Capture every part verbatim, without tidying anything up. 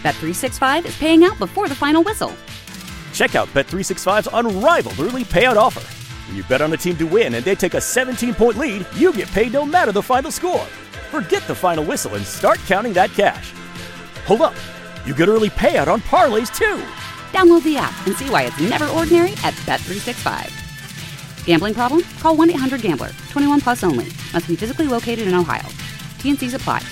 Bet three sixty-five is paying out before the final whistle. Check out Bet three sixty-five's unrivaled early payout offer. When you bet on a team to win and they take a seventeen-point lead, you get paid no matter the final score. Forget the final whistle and start counting that cash. Hold up. You get early payout on parlays, too. Download the app and see why it's never ordinary at Bet three sixty-five. Gambling problem? Call one eight hundred gambler. twenty-one plus only. Must be physically located in Ohio. T N Cs apply.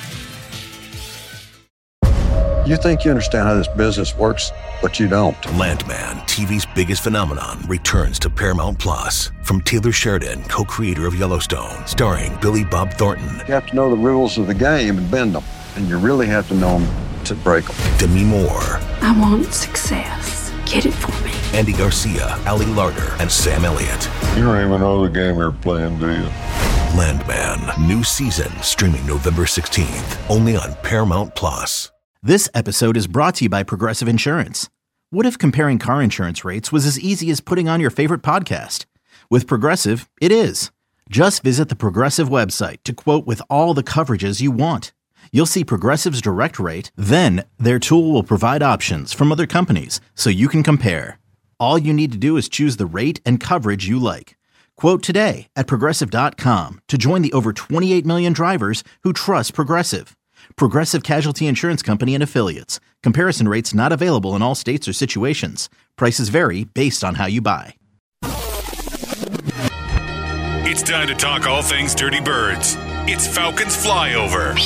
You think you understand how this business works, but you don't. Landman, T V's biggest phenomenon, returns to Paramount Plus. From Taylor Sheridan, co-creator of Yellowstone, starring Billy Bob Thornton. You have to know the rules of the game and bend them, and you really have to know them to break them. Demi Moore. I want success. Get it for me. Andy Garcia, Ali Larter, and Sam Elliott. You don't even know the game you're playing, do you? Landman, new season, streaming November sixteenth, only on Paramount Plus. This episode is brought to you by Progressive Insurance. What if comparing car insurance rates was as easy as putting on your favorite podcast? With Progressive, it is. Just visit the Progressive website to quote with all the coverages you want. You'll see Progressive's direct rate, then their tool will provide options from other companies so you can compare. All you need to do is choose the rate and coverage you like. Quote today at Progressive dot com to join the over twenty-eight million drivers who trust Progressive. Progressive Casualty Insurance Company and Affiliates. Comparison rates not available in all states or situations. Prices vary based on how you buy. It's time to talk all things Dirty Birds. It's Falcons Flyover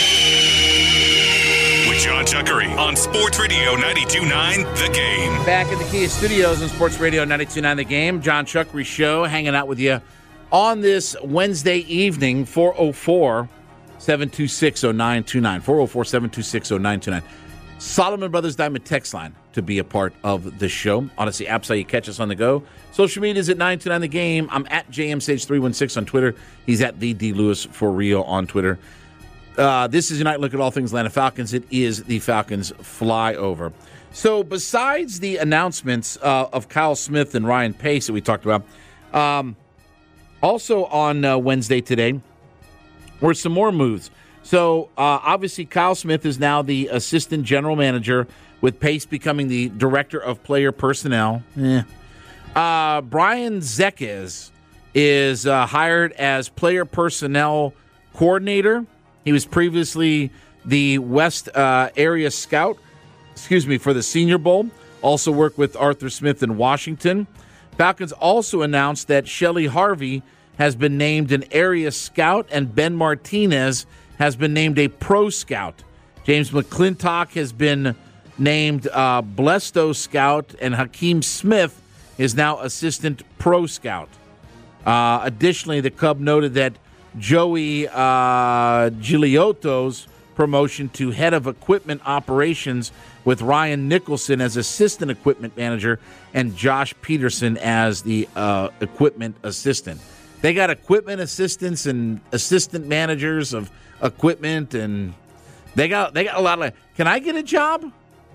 with John Chuckery on Sports Radio ninety-two point nine The Game. Back at the Kia Studios on Sports Radio ninety-two point nine The Game. John Chuckery Show hanging out with you on this Wednesday evening, four oh four, seven two six, oh nine two nine. four oh four, seven two six, oh nine two nine. Solomon Brothers Diamond text line to be a part of the show. Odyssey app's how you catch us on the go. Social media is at nine two nine The Game. I'm at J M Sage three one six on Twitter. He's at the D Lewis for real on Twitter. Uh, this is your night look at all things Atlanta Falcons. It is the Falcons Flyover. So besides the announcements uh, of Kyle Smith and Ryan Pace that we talked about, um, also on uh, Wednesday today were some more moves. So, uh, obviously, Kyle Smith is now the assistant general manager, with Pace becoming the director of player personnel. Eh. Uh, Brian Zekes is uh, hired as player personnel coordinator. He was previously the West uh, area scout, excuse me, for the Senior Bowl. Also worked with Arthur Smith in Washington. Falcons also announced that Shelly Harvey has been named an area scout, and Ben Martinez has been named a pro scout. James McClintock has been named uh, Blesto scout, and Hakeem Smith is now assistant pro scout. Uh, additionally, the Cub noted that Joey uh, Gigliotto's promotion to head of equipment operations, with Ryan Nicholson as assistant equipment manager and Josh Peterson as the uh, equipment assistant. They got equipment assistants and assistant managers of equipment, and they got they got a lot of. Can I get a job?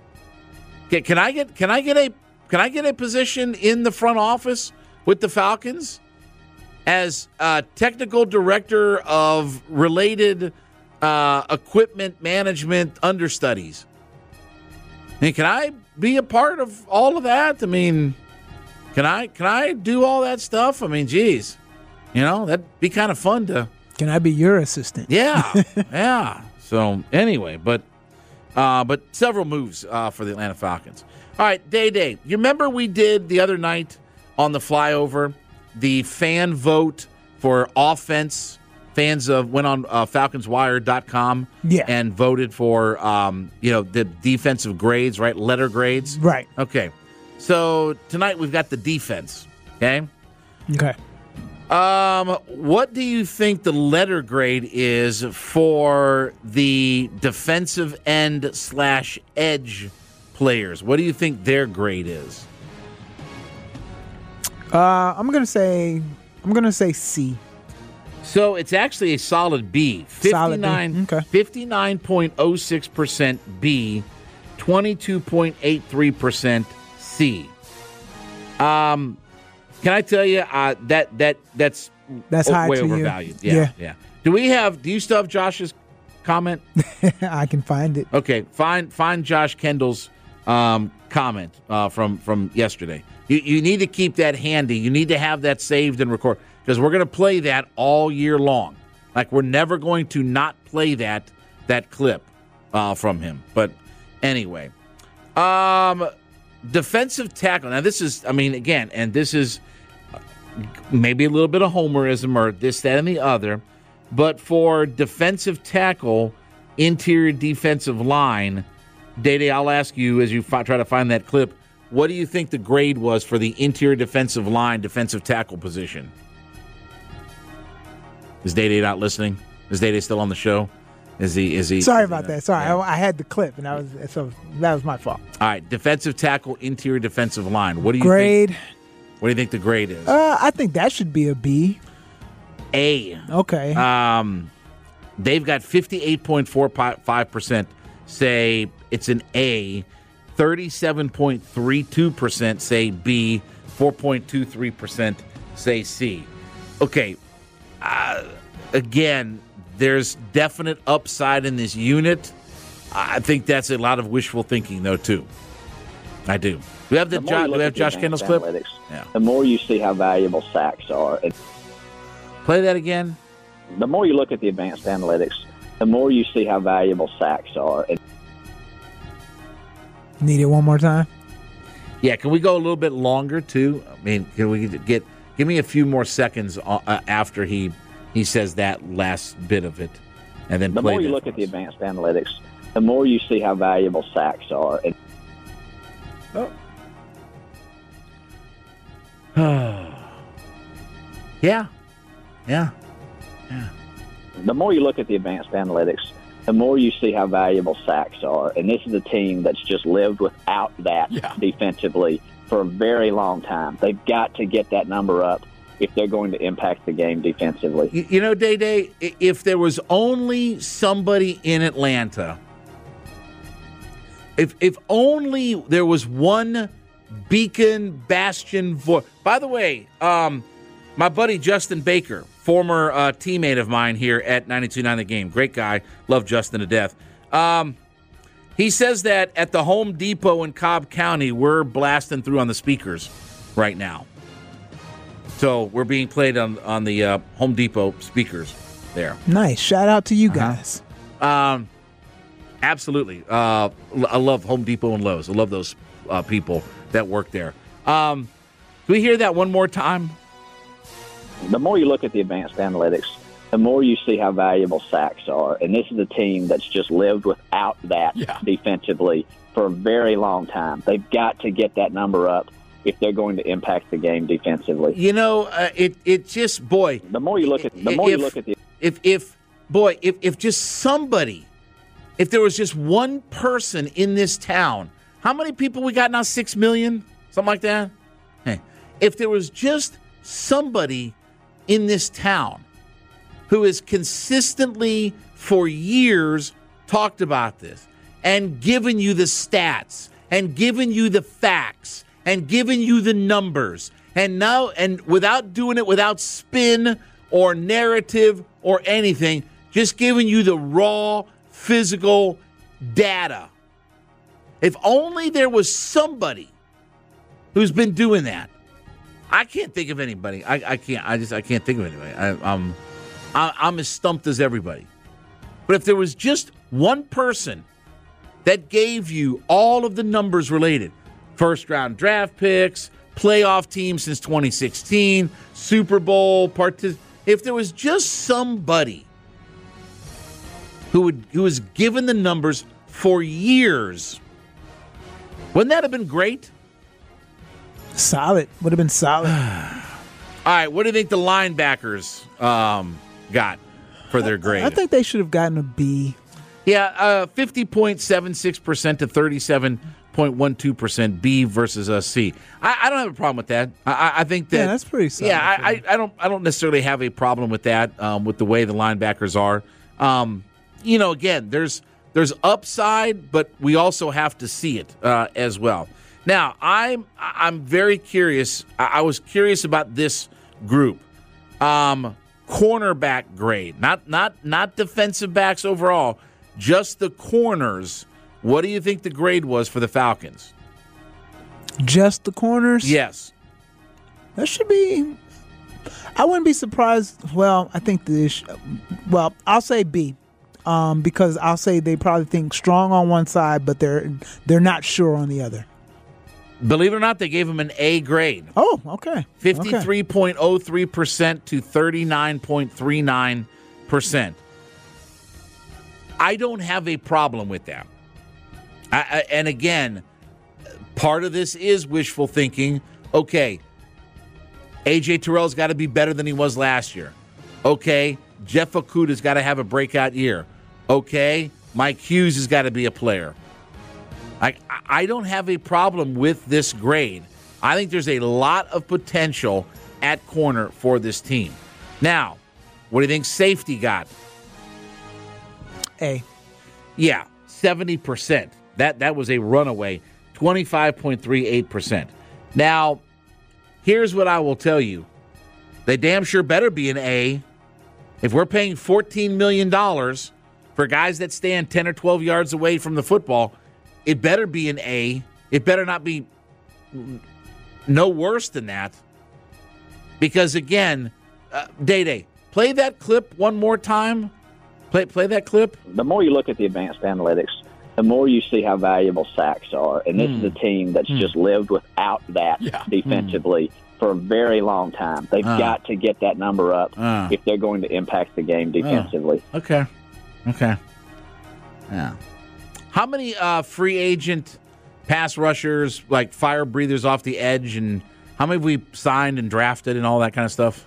Can, can I get can I get a can I get a position in the front office with the Falcons as uh, technical director of related uh, equipment management understudies? I mean, can I be a part of all of that? I mean, can I can I do all that stuff? I mean, geez, you know, that'd be kind of fun to. Can I be your assistant? Yeah, yeah. So anyway, but uh, but several moves uh, for the Atlanta Falcons. All right, Day Day. You remember we did the other night on the Flyover the fan vote for offense. Fans of went on uh, Falcons Wire dot com yeah. and voted for um, you know the defensive grades, right? Letter grades, right? Okay. So tonight we've got the defense. Okay. Okay. Um, what do you think the letter grade is for the defensive end slash edge players? What do you think their grade is? Uh, I'm gonna say I'm gonna say C. So it's actually a solid B. fifty-nine, solid B. Okay. fifty-nine point oh six percent B, twenty-two point eight three percent C. Um, can I tell you uh, that that that's that's o- high way to overvalued? You. Yeah, yeah, yeah. Do we have? Do you still have Josh's comment? I can find it. Okay, find find Josh Kendall's um, comment uh, from from yesterday. You you need to keep that handy. You need to have that saved and record because we're going to play that all year long. Like we're never going to not play that that clip uh, from him. But anyway, um, defensive tackle. Now this is, I mean, again, and this is maybe a little bit of homerism or this, that, and the other. But for defensive tackle, interior defensive line, Day-Day, I'll ask you as you fi- try to find that clip, what do you think the grade was for the interior defensive line, defensive tackle position? Is Day-Day not listening? Is Day-Day still on the show? Is he? Is he? Sorry is about he, that. Sorry, yeah. I, I had the clip, and that was so that was my fault. All right, defensive tackle, interior defensive line. What do you grade? think? What do you think the grade is? Uh, I think that should be a B. A. Okay. Um, they've got fifty-eight point four five percent say it's an A, thirty-seven point three two percent say B, four point two three percent say C. Okay. Uh, again, there's definite upside in this unit. I think that's a lot of wishful thinking, though, too. I do. Do we have the, the jo- do we have Josh Kendall's clip? Yeah. The more you see how valuable sacks are. It, Play that again. The more you look at the advanced analytics, the more you see how valuable sacks are. It, Need it one more time? Yeah, can we go a little bit longer, too? I mean, can we get... Give me a few more seconds uh, after he he says that last bit of it, and then the play more you look at the advanced analytics, the more you see how valuable sacks are. It, oh. yeah, yeah, yeah. The more you look at the advanced analytics, the more you see how valuable sacks are. And this is a team that's just lived without that yeah. defensively for a very long time. They've got to get that number up if they're going to impact the game defensively. You, you know, Day-Day, if there was only somebody in Atlanta, if if only there was one beacon, bastion voice. By the way, um, my buddy Justin Baker, former uh, teammate of mine here at ninety-two point nine The Game, great guy, love Justin to death. Um, He says that at the Home Depot in Cobb County, we're blasting through on the speakers right now. So we're being played on, on the uh, Home Depot speakers there. Nice. Shout out to you guys. Uh-huh. Um, absolutely. Uh, I love Home Depot and Lowe's. I love those uh, people that work there. Um, can we hear that one more time? The more you look at the advanced analytics, the more you see how valuable sacks are. And this is a team that's just lived without that yeah. defensively for a very long time. They've got to get that number up if they're going to impact the game defensively. You know, uh, it it just, boy. The more you look at the more if, you look at the if if boy, if if just somebody, if there was just one person in this town, how many people we got now? Six million, something like that. Hey, if there was just somebody in this town who has consistently for years talked about this and given you the stats and given you the facts and given you the numbers and now and without doing it without spin or narrative or anything, just giving you the raw physical data. If only there was somebody who's been doing that. I can't think of anybody. I, I can't. I just I can't think of anybody. I, I'm I'm as stumped as everybody. But if there was just one person that gave you all of the numbers related, first-round draft picks, playoff team since twenty sixteen, Super Bowl, partic- if there was just somebody who would who was given the numbers for years, wouldn't that have been great? Solid. Would have been solid. All right, what do you think the linebackers um, got for their grade? I think they should have gotten a B. Yeah, uh, fifty point seven six percent to thirty-seven point one two percent B versus a C. I, I don't have a problem with that. I, I think that yeah, that's pretty solid. Yeah, I, I, I don't I don't necessarily have a problem with that. Um, with the way the linebackers are. Um, you know, again, there's there's upside, but we also have to see it uh, as well. Now, I'm I'm very curious. I was curious about this group, um, cornerback grade, not not not defensive backs overall, just the corners, what do you think the grade was for the Falcons? Just the corners? Yes. That should be. I wouldn't be surprised. Well, I think this. Well, I'll say B, um, because I'll say they probably think strong on one side, but they're they're not sure on the other. Believe it or not, they gave him an A grade. Oh, okay. fifty-three point oh three percent to thirty-nine point three nine percent. I don't have a problem with that. I, I, and again, part of this is wishful thinking. Okay, A J Terrell's got to be better than he was last year. Okay, Jeff Okudah's got to have a breakout year. Okay, Mike Hughes has got to be a player. I, I don't have a problem with this grade. I think there's a lot of potential at corner for this team. Now, what do you think safety got? A. Yeah, seventy percent. That that was a runaway, twenty-five point three eight percent. Now, here's what I will tell you. They damn sure better be an A. If we're paying fourteen million dollars for guys that stand ten or twelve yards away from the football, it better be an A. It better not be no worse than that. Because, again, uh, Day-Day, play that clip one more time. Play play that clip. The more you look at the advanced analytics, the more you see how valuable sacks are. And this mm. is a team that's mm. just lived without that yeah. defensively mm. for a very long time. They've uh. got to get that number up uh. if they're going to impact the game defensively. Uh. Okay. Okay. Yeah. How many uh, free agent pass rushers, like fire breathers off the edge, and how many have we signed and drafted and all that kind of stuff?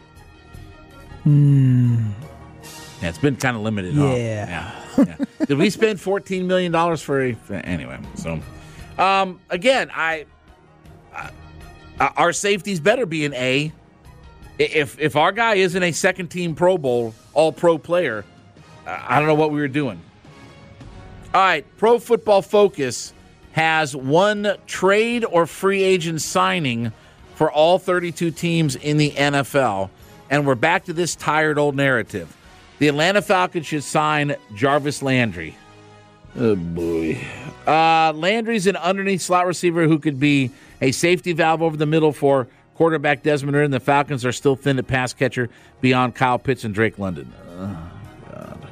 Hmm. Yeah, it's been kind of limited. Yeah. Huh? Yeah. yeah. Did we spend fourteen million dollars for a... Anyway, so... Um, again, I... Uh, our safeties better be an A. If, if our guy isn't a second-team Pro Bowl, all-pro player, I don't know what we were doing. All right, Pro Football Focus has one trade or free agent signing for all thirty-two teams in the N F L. And we're back to this tired old narrative. The Atlanta Falcons should sign Jarvis Landry. Oh, boy. Uh, Landry's an underneath slot receiver who could be a safety valve over the middle for quarterback Desmond Ridder, and the Falcons are still thin at pass catcher beyond Kyle Pitts and Drake London. Oh, God.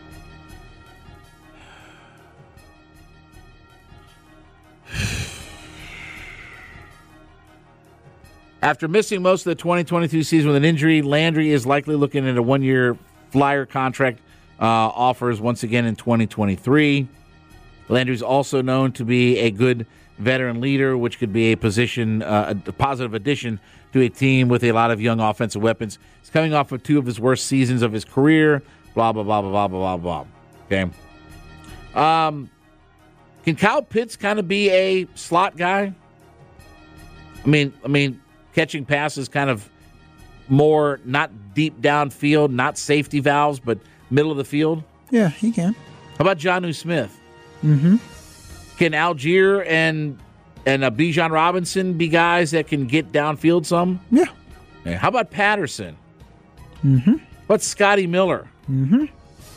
After missing most of the twenty twenty-two season with an injury, Landry is likely looking at a one-year Flyer contract uh, offers once again in twenty twenty-three. Landry's also known to be a good veteran leader, which could be a position, uh, a positive addition to a team with a lot of young offensive weapons. He's coming off of two of his worst seasons of his career. Blah blah blah blah blah blah blah. Okay. Um, can Kyle Pitts kind of be a slot guy? I mean, I mean, catching passes kind of more not deep downfield, not safety valves, but middle of the field? Yeah, he can. How about Jonnu Smith? Mm-hmm. Can Algier and and uh, Bijan Robinson be guys that can get downfield some? Yeah. yeah. How about Patterson? Mm-hmm. What's Scotty Miller? Mm-hmm.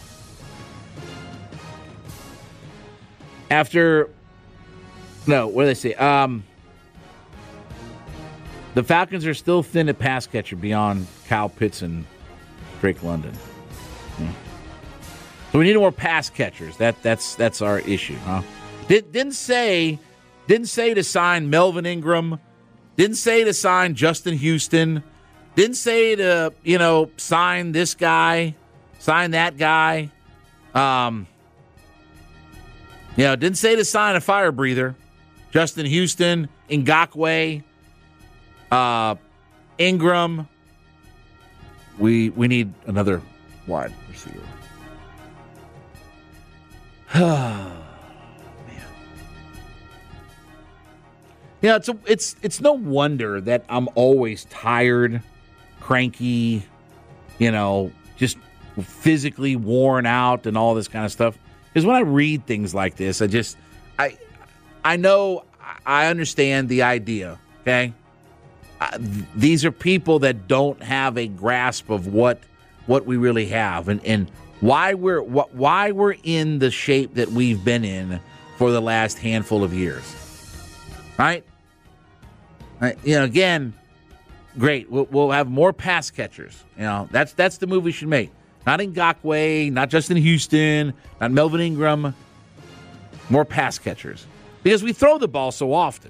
After, no, what do they say? Um, the Falcons are still thin at pass catcher beyond Kyle Pitts and Drake London. Hmm. So we need more pass catchers. That that's that's our issue, huh? Did, didn't say didn't say to sign Melvin Ingram. Didn't say to sign Justin Houston. Didn't say to, you know, sign this guy, sign that guy. Um, you know, didn't say to sign a fire breather. Justin Houston, Ngakoue, uh, Ingram. We we need another wide receiver. Oh, man. Yeah, it's a, it's it's no wonder that I'm always tired, cranky, you know, just physically worn out and all this kind of stuff. Because when I read things like this, I just I I know I understand the idea. Okay, uh, th- these are people that don't have a grasp of what what we really have and and why we're wh- why we're in the shape that we've been in for the last handful of years, right? right? You know, again, great. We'll, we'll have more pass catchers. You know, that's that's the move we should make. Not Ngakoue, not Justin Houston, not Melvin Ingram. More pass catchers because we throw the ball so often.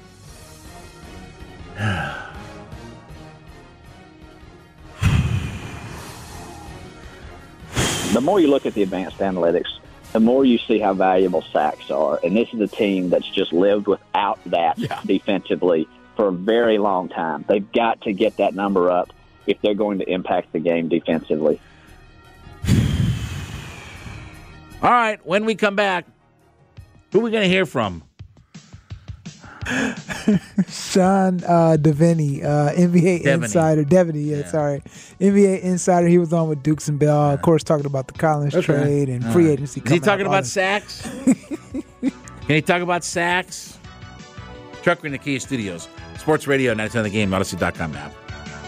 The more you look at the advanced analytics, the more you see how valuable sacks are. And this is a team that's just lived without that yeah. defensively for a very long time. They've got to get that number up if they're going to impact the game defensively. All right, when we come back, who are we going to hear from? Sean uh, Devaney, uh, N B A Devaney. Insider. Devaney, yeah, yeah, sorry. N B A Insider. He was on with Dukes and Bell, of course, talking about the Collins okay. trade and All free right. agency. Is he talking up, about sacks? Can he talk about sacks? Chuck in the Kia Studios. Sports Radio, ninety-seven The Game, Odyssey dot com app.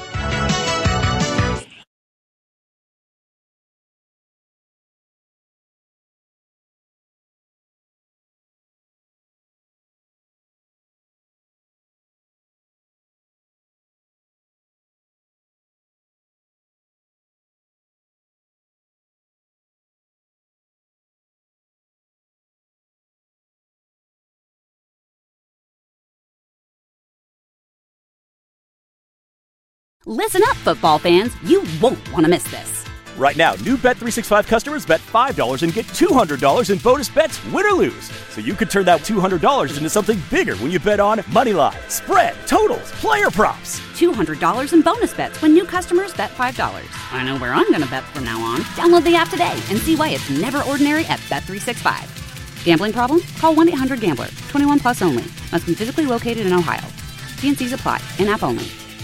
Listen up, football fans. You won't want to miss this. Right now, new Bet three sixty-five customers bet five dollars and get two hundred dollars in bonus bets, win or lose. So you could turn that two hundred dollars into something bigger when you bet on money line, spread, totals, player props. two hundred dollars in bonus bets when new customers bet five dollars. I know where I'm going to bet from now on. Download the app today and see why it's never ordinary at Bet three sixty-five. Gambling problem? Call one eight hundred gambler. twenty-one plus only. Must be physically located in Ohio. T N Cs apply. In-app only.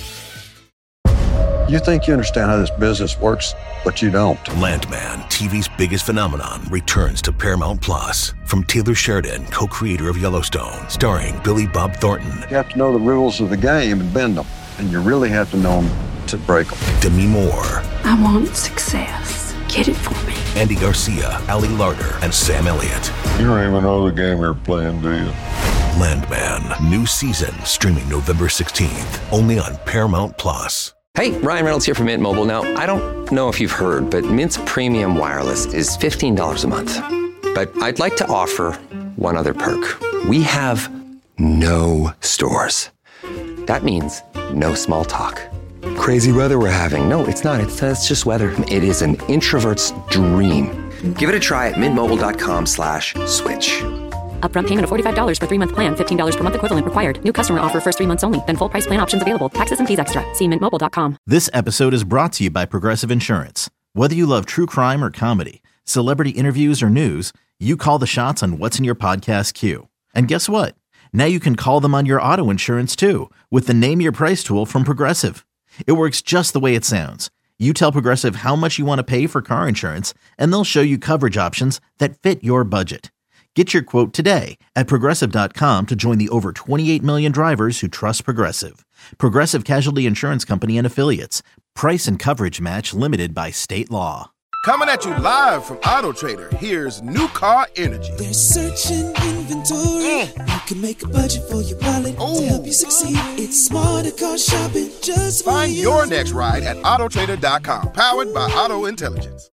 You think you understand how this business works, but you don't. Landman, T V's biggest phenomenon, returns to Paramount Plus. From Taylor Sheridan, co-creator of Yellowstone, starring Billy Bob Thornton. You have to know the rules of the game and bend them, and you really have to know them to break them. Demi Moore. I want success. Get it for me. Andy Garcia, Ali Larter, and Sam Elliott. You don't even know the game you're playing, do you? Landman, new season, streaming November sixteenth, only on Paramount Plus. Hey, Ryan Reynolds here from Mint Mobile. Now, I don't know if you've heard, but Mint's premium wireless is fifteen dollars a month. But I'd like to offer one other perk. We have no stores. That means no small talk. Crazy weather we're having. No, it's not. It's, uh, it's just weather. It is an introvert's dream. Give it a try at mintmobile.com slash switch. Upfront payment of forty-five dollars for three-month plan, fifteen dollars per month equivalent required. New customer offer first three months only. Then full price plan options available. Taxes and fees extra. See mint mobile dot com. This episode is brought to you by Progressive Insurance. Whether you love true crime or comedy, celebrity interviews or news, you call the shots on what's in your podcast queue. And guess what? Now you can call them on your auto insurance too with the Name Your Price tool from Progressive. It works just the way it sounds. You tell Progressive how much you want to pay for car insurance, and they'll show you coverage options that fit your budget. Get your quote today at Progressive dot com to join the over twenty-eight million drivers who trust Progressive. Progressive Casualty Insurance Company and Affiliates. Price and coverage match limited by state law. Coming at you live from Auto Trader, here's New Car Energy. There's searching inventory. Mm. You can make a budget for your wallet Ooh. To help you succeed. It's smarter car shopping just for Find you. your next ride at Auto Trader dot com. Powered by Auto Intelligence.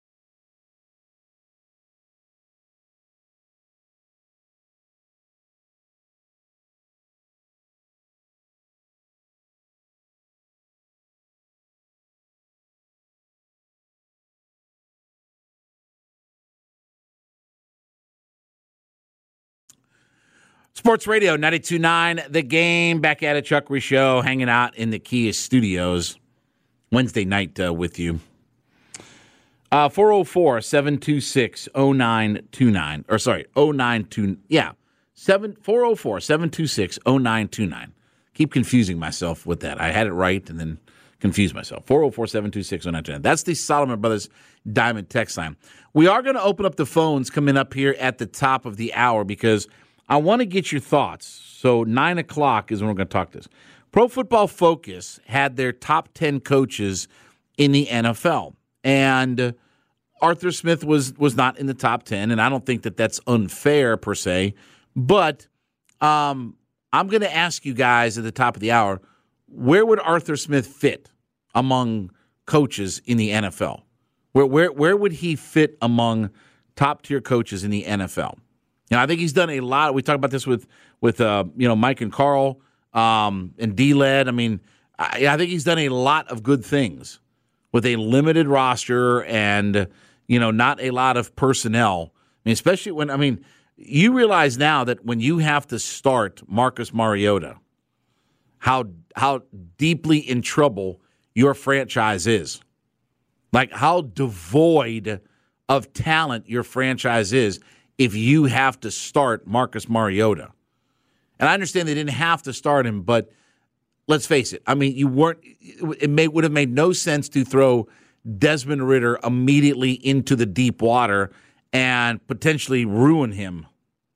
Sports Radio ninety-two point nine, The Game. Back at it, Chuck Show, hanging out in the Kia Studios. Wednesday night uh, with you. Uh, four oh four, seven two six, oh nine two nine. Or sorry, oh nine two. Yeah, four oh four, seven two six, oh nine two nine. Keep confusing myself with that. I had it right and then confused myself. four oh four, seven two six, oh nine two nine. That's the Solomon Brothers Diamond text line. We are going to open up the phones coming up here at the top of the hour because I want to get your thoughts. So nine o'clock is when we're going to talk this. Pro Football Focus had their top ten coaches in the N F L. And Arthur Smith was was not in the top ten, and I don't think that that's unfair per se. But um, I'm going to ask you guys at the top of the hour, where would Arthur Smith fit among coaches in the N F L? Where where where would he fit among top-tier coaches in the N F L? You know, I think he's done a lot. We talked about this with with uh, you know Mike and Carl um, and D-Led. I mean, I, I think he's done a lot of good things with a limited roster and, you know, not a lot of personnel. I mean, especially when, I mean, you realize now that when you have to start Marcus Mariota, how how deeply in trouble your franchise is. Like how devoid of talent your franchise is if you have to start Marcus Mariota. And I understand they didn't have to start him, but let's face it. I mean, you weren't. It may would have made no sense to throw Desmond Ridder immediately into the deep water and potentially ruin him.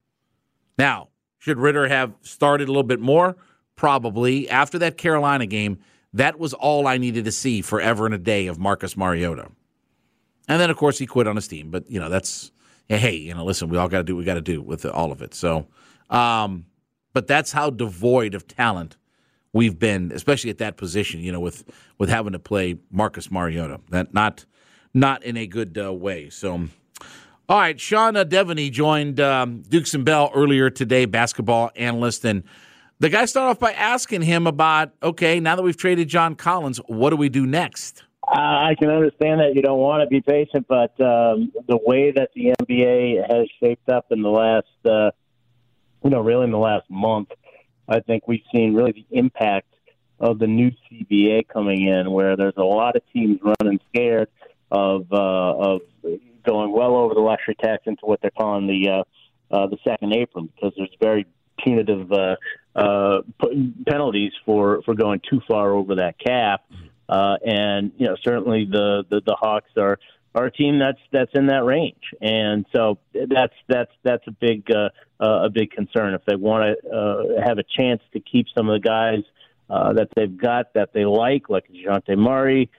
Now, should Ridder have started a little bit more? Probably. After that Carolina game, that was all I needed to see forever and a day of Marcus Mariota. And then, of course, he quit on his team. But, you know, that's, hey, you know, listen, we all got to do what we got to do with all of it. So, um, but that's how devoid of talent we've been, especially at that position, you know, with, with having to play Marcus Mariota. That not not in a good uh, way. So, all right, Sean uh, Devaney joined um, Dukes and Bell earlier today, basketball analyst, and the guy started off by asking him about, okay, now that we've traded John Collins, what do we do next? Uh, I can understand that you don't want to be patient, but um, the way that the N B A has shaped up in the last, uh, you know, really in the last month, I think we've seen really the impact of the new C B A coming in, where there's a lot of teams running scared of uh, of going well over the luxury tax into what they're calling the uh, uh, the second apron, because there's very punitive uh, uh, penalties for, for going too far over that cap. Uh, and, you know, certainly the, the, the Hawks are, are a team that's that's in that range. And so that's that's that's a big uh, uh, a big concern. If they want to uh, have a chance to keep some of the guys uh, that they've got that they like, like DeJounte Murray,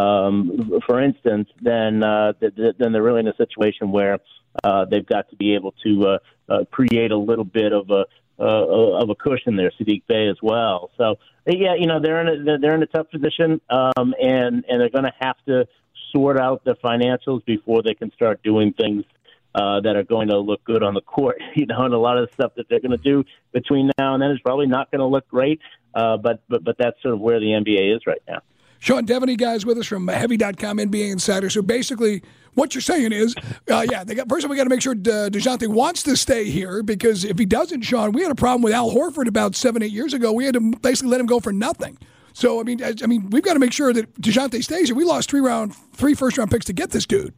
um, for instance, then uh, th- th- then they're really in a situation where uh, they've got to be able to uh, uh, create a little bit of a Uh, of a cushion there, Sadiq Bey as well. So yeah, you know they're in a they're in a tough position, um, and and they're going to have to sort out the financials before they can start doing things uh, that are going to look good on the court. You know, and a lot of the stuff that they're going to do between now and then is probably not going to look great. Uh, but but but that's sort of where the N B A is right now. Sean Devaney, guys, with us from Heavy dot com N B A Insider. So basically, what you're saying is, uh, yeah, they got, first of all, we got to make sure De, DeJounte wants to stay here, because if he doesn't, Sean, we had a problem with Al Horford about seven, eight years ago. We had to basically let him go for nothing. So, I mean, I, I mean, we've got to make sure that DeJounte stays here. We lost three round, three first round picks to get this dude.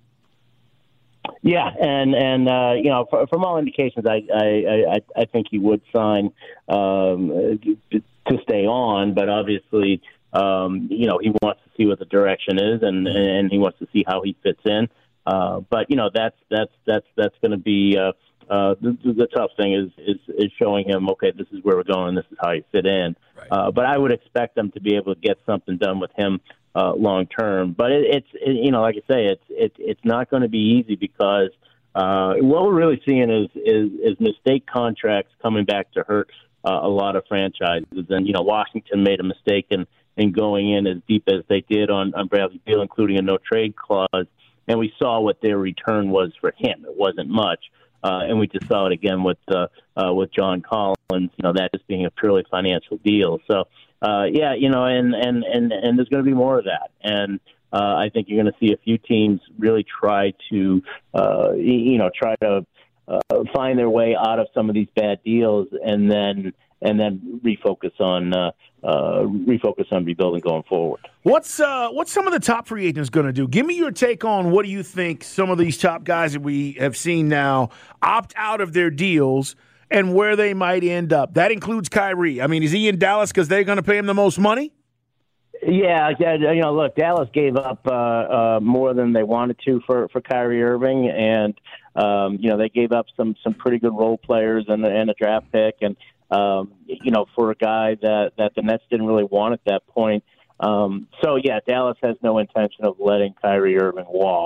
Yeah, and and uh, you know, for, from all indications, I I, I I think he would sign um, to stay on, but obviously. Um, you know, he wants to see what the direction is, and, and he wants to see how he fits in. Uh, but you know, that's that's that's that's going to be uh, uh, the, the tough thing is, is is showing him, okay, this is where we're going, this is how you fit in. Right. Uh, but I would expect them to be able to get something done with him uh, long term. But it, it's it, you know, like I say, it's it, it's not going to be easy, because uh, what we're really seeing is is, is mistake contracts coming back to hurt uh, a lot of franchises. And you know, Washington made a mistake in. and going in as deep as they did on, on Bradley Beal, including a no-trade clause, and we saw what their return was for him. It wasn't much, uh, and we just saw it again with uh, uh, with John Collins, you know, that just being a purely financial deal. So, uh, yeah, you know, and, and, and, and there's going to be more of that, and uh, I think you're going to see a few teams really try to, uh, you know, try to uh, find their way out of some of these bad deals, and then and then refocus on uh, uh, refocus on rebuilding going forward. What's uh, what's some of the top free agents going to do? Give me your take on what do you think some of these top guys that we have seen now opt out of their deals and where they might end up. That includes Kyrie. I mean, is he in Dallas because they're going to pay him the most money? Yeah, you know, look, Dallas gave up uh, uh, more than they wanted to for, for Kyrie Irving, and um, you know, they gave up some some pretty good role players and, and a draft pick, and Um, you know, for a guy that, that the Nets didn't really want at that point. Um, so, yeah, Dallas has no intention of letting Kyrie Irving walk.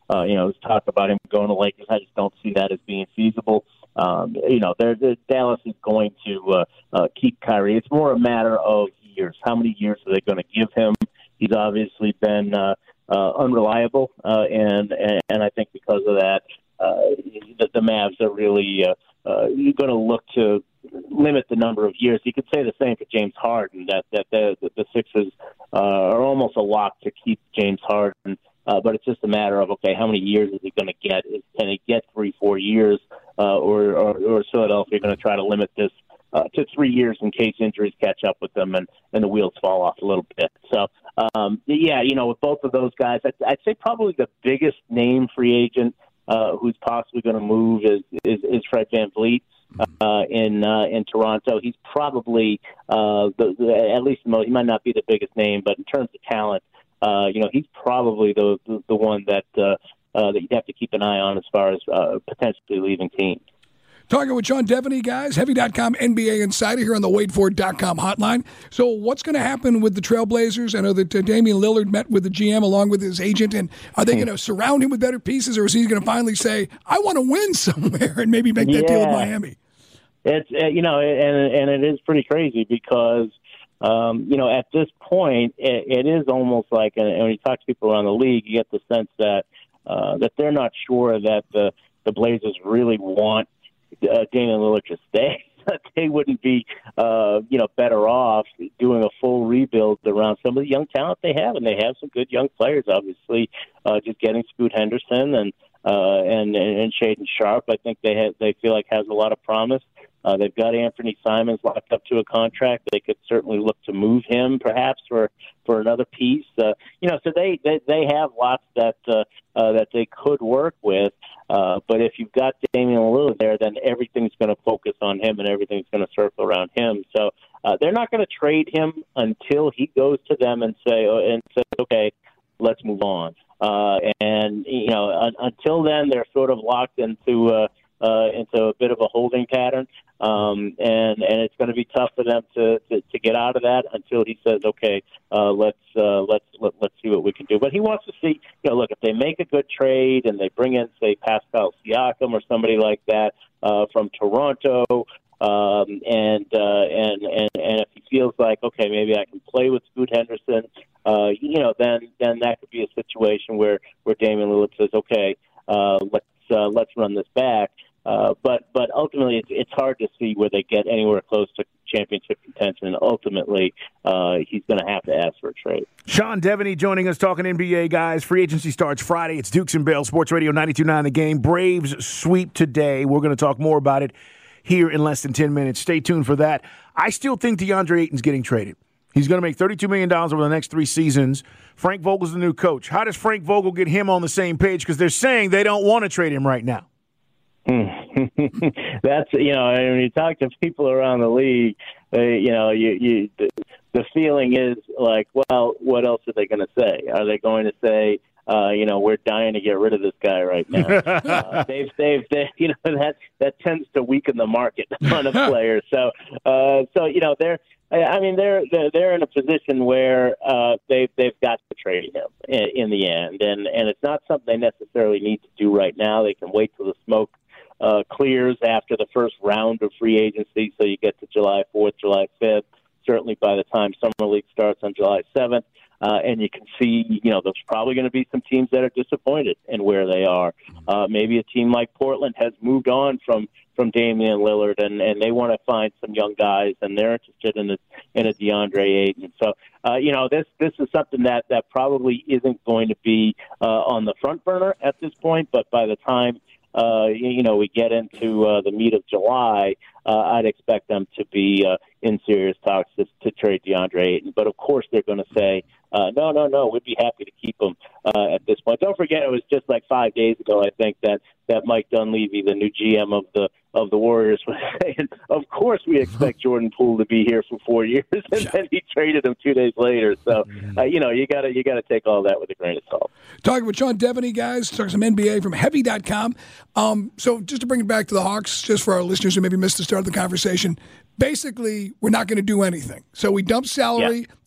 Uh, you know, there's talk about him going to Lakers. I just don't see that as being feasible. Um, you know, they're, they're, Dallas is going to uh, uh, keep Kyrie. It's more a matter of years. How many years are they going to give him? He's obviously been uh, uh, unreliable, uh, and, and and I think because of that, uh, the, the Mavs are really uh, uh, going to look to limit the number of years. You could say the same for James Harden, that that the, the Sixers uh, are almost a lock to keep James Harden. Uh, but it's just a matter of, okay, how many years is he going to get? Is, can he get three, four years? Uh, or, or, or is Philadelphia going to try to limit this uh, to three years in case injuries catch up with them and, and the wheels fall off a little bit? So, um, yeah, you know, with both of those guys, I'd, I'd say probably the biggest name free agent uh, who's possibly going to move is, is, is Fred VanVleet. Uh, in uh, in Toronto, he's probably uh, the, the at least the most. He might not be the biggest name, but in terms of talent, uh, you know, he's probably the the, the one that uh, uh, that you'd have to keep an eye on as far as uh, potentially leaving teams. Talking with Sean Devaney, guys, Heavy dot com N B A Insider here on the Wade Ford dot com hotline. So what's going to happen with the Trailblazers? I know that uh, Damian Lillard met with the G M along with his agent, and are they going to surround him with better pieces, or is he going to finally say, I want to win somewhere and maybe make that yeah. deal with Miami? It's, uh, you know, and and it is pretty crazy because, um, you know, at this point, it, it is almost like, and when you talk to people around the league, you get the sense that uh, that they're not sure that the, the Blazers really want uh, Damian Lillard to stay. They wouldn't be, uh, you know, better off doing a full rebuild around some of the young talent they have, and they have some good young players. Obviously, uh, just getting Scoot Henderson and uh, and and Shaedon Sharpe, I think they have, they feel like has a lot of promise. Uh, they've got Anthony Simons locked up to a contract. They could certainly look to move him, perhaps for, for another piece. Uh, you know, so they, they, they have lots that uh, uh, that they could work with. Uh, but if you've got Damian Lillard there, then everything's going to focus on him and everything's going to circle around him. So uh, they're not going to trade him until he goes to them and say, uh, and says, okay, let's move on. Uh, and you know, un- until then, they're sort of locked into. Uh, Uh, into a bit of a holding pattern, um, and and it's going to be tough for them to, to, to get out of that until he says, okay, uh, let's uh, let's let, let's see what we can do. But he wants to see, you know, look, if they make a good trade and they bring in, say, Pascal Siakam or somebody like that uh, from Toronto, um, and, uh, and and and if he feels like, okay, maybe I can play with Scoot Henderson, uh, you know, then then that could be a situation where where Damian Lillard says, okay, uh, let's uh, let's run this back. Uh, but but ultimately, it's, it's hard to see where they get anywhere close to championship contention. And ultimately, uh, he's going to have to ask for a trade. Sean Devaney joining us, talking N B A, guys. Free agency starts Friday. It's Dukes and Bell, Sports Radio ninety-two point nine The Game. Braves sweep today. We're going to talk more about it here in less than ten minutes. Stay tuned for that. I still think DeAndre Ayton's getting traded. He's going to make thirty-two million dollars over the next three seasons. Frank Vogel's the new coach. How does Frank Vogel get him on the same page? Because they're saying they don't want to trade him right now. That's, you know, when you talk to people around the league, they, you know, you, you the, the feeling is like, well, what else are they going to say? Are they going to say, uh, you know, we're dying to get rid of this guy right now? uh, they've, they've, they, you know, that that tends to weaken the market on a player. So, uh, so you know, they're. I mean, they're they're, they're in a position where uh, they've they've got to trade him in, in the end, and and it's not something they necessarily need to do right now. They can wait till the smoke uh, clears after the first round of free agency, so you get to July fourth, July fifth. Certainly, by the time Summer League starts on July seventh, uh, and you can see, you know, there's probably going to be some teams that are disappointed in where they are. Uh, maybe a team like Portland has moved on from. from Damian Lillard, and, and they want to find some young guys, and they're interested in a, in a DeAndre Ayton. So, uh, you know, this this is something that, that probably isn't going to be uh, on the front burner at this point, but by the time, uh, you know, we get into uh, the meat of July, uh, I'd expect them to be uh, in serious talks to, to trade DeAndre Ayton. But, of course, they're going to say, uh, no, no, no, we'd be happy to keep him uh, at this point. Don't forget, it was just like five days ago, I think, that, that Mike Dunleavy, the new G M of the of the Warriors, was saying, of course we expect Jordan Poole to be here for four years, and then he traded him two days later. So, uh, you know, you got to you got to take all that with a grain of salt. Talking with Sean Devaney, guys, talking some N B A from Heavy dot com. Um, so just to bring it back to the Hawks, just for our listeners who maybe missed the start of the conversation, basically we're not going to do anything. So we dump salary, yeah.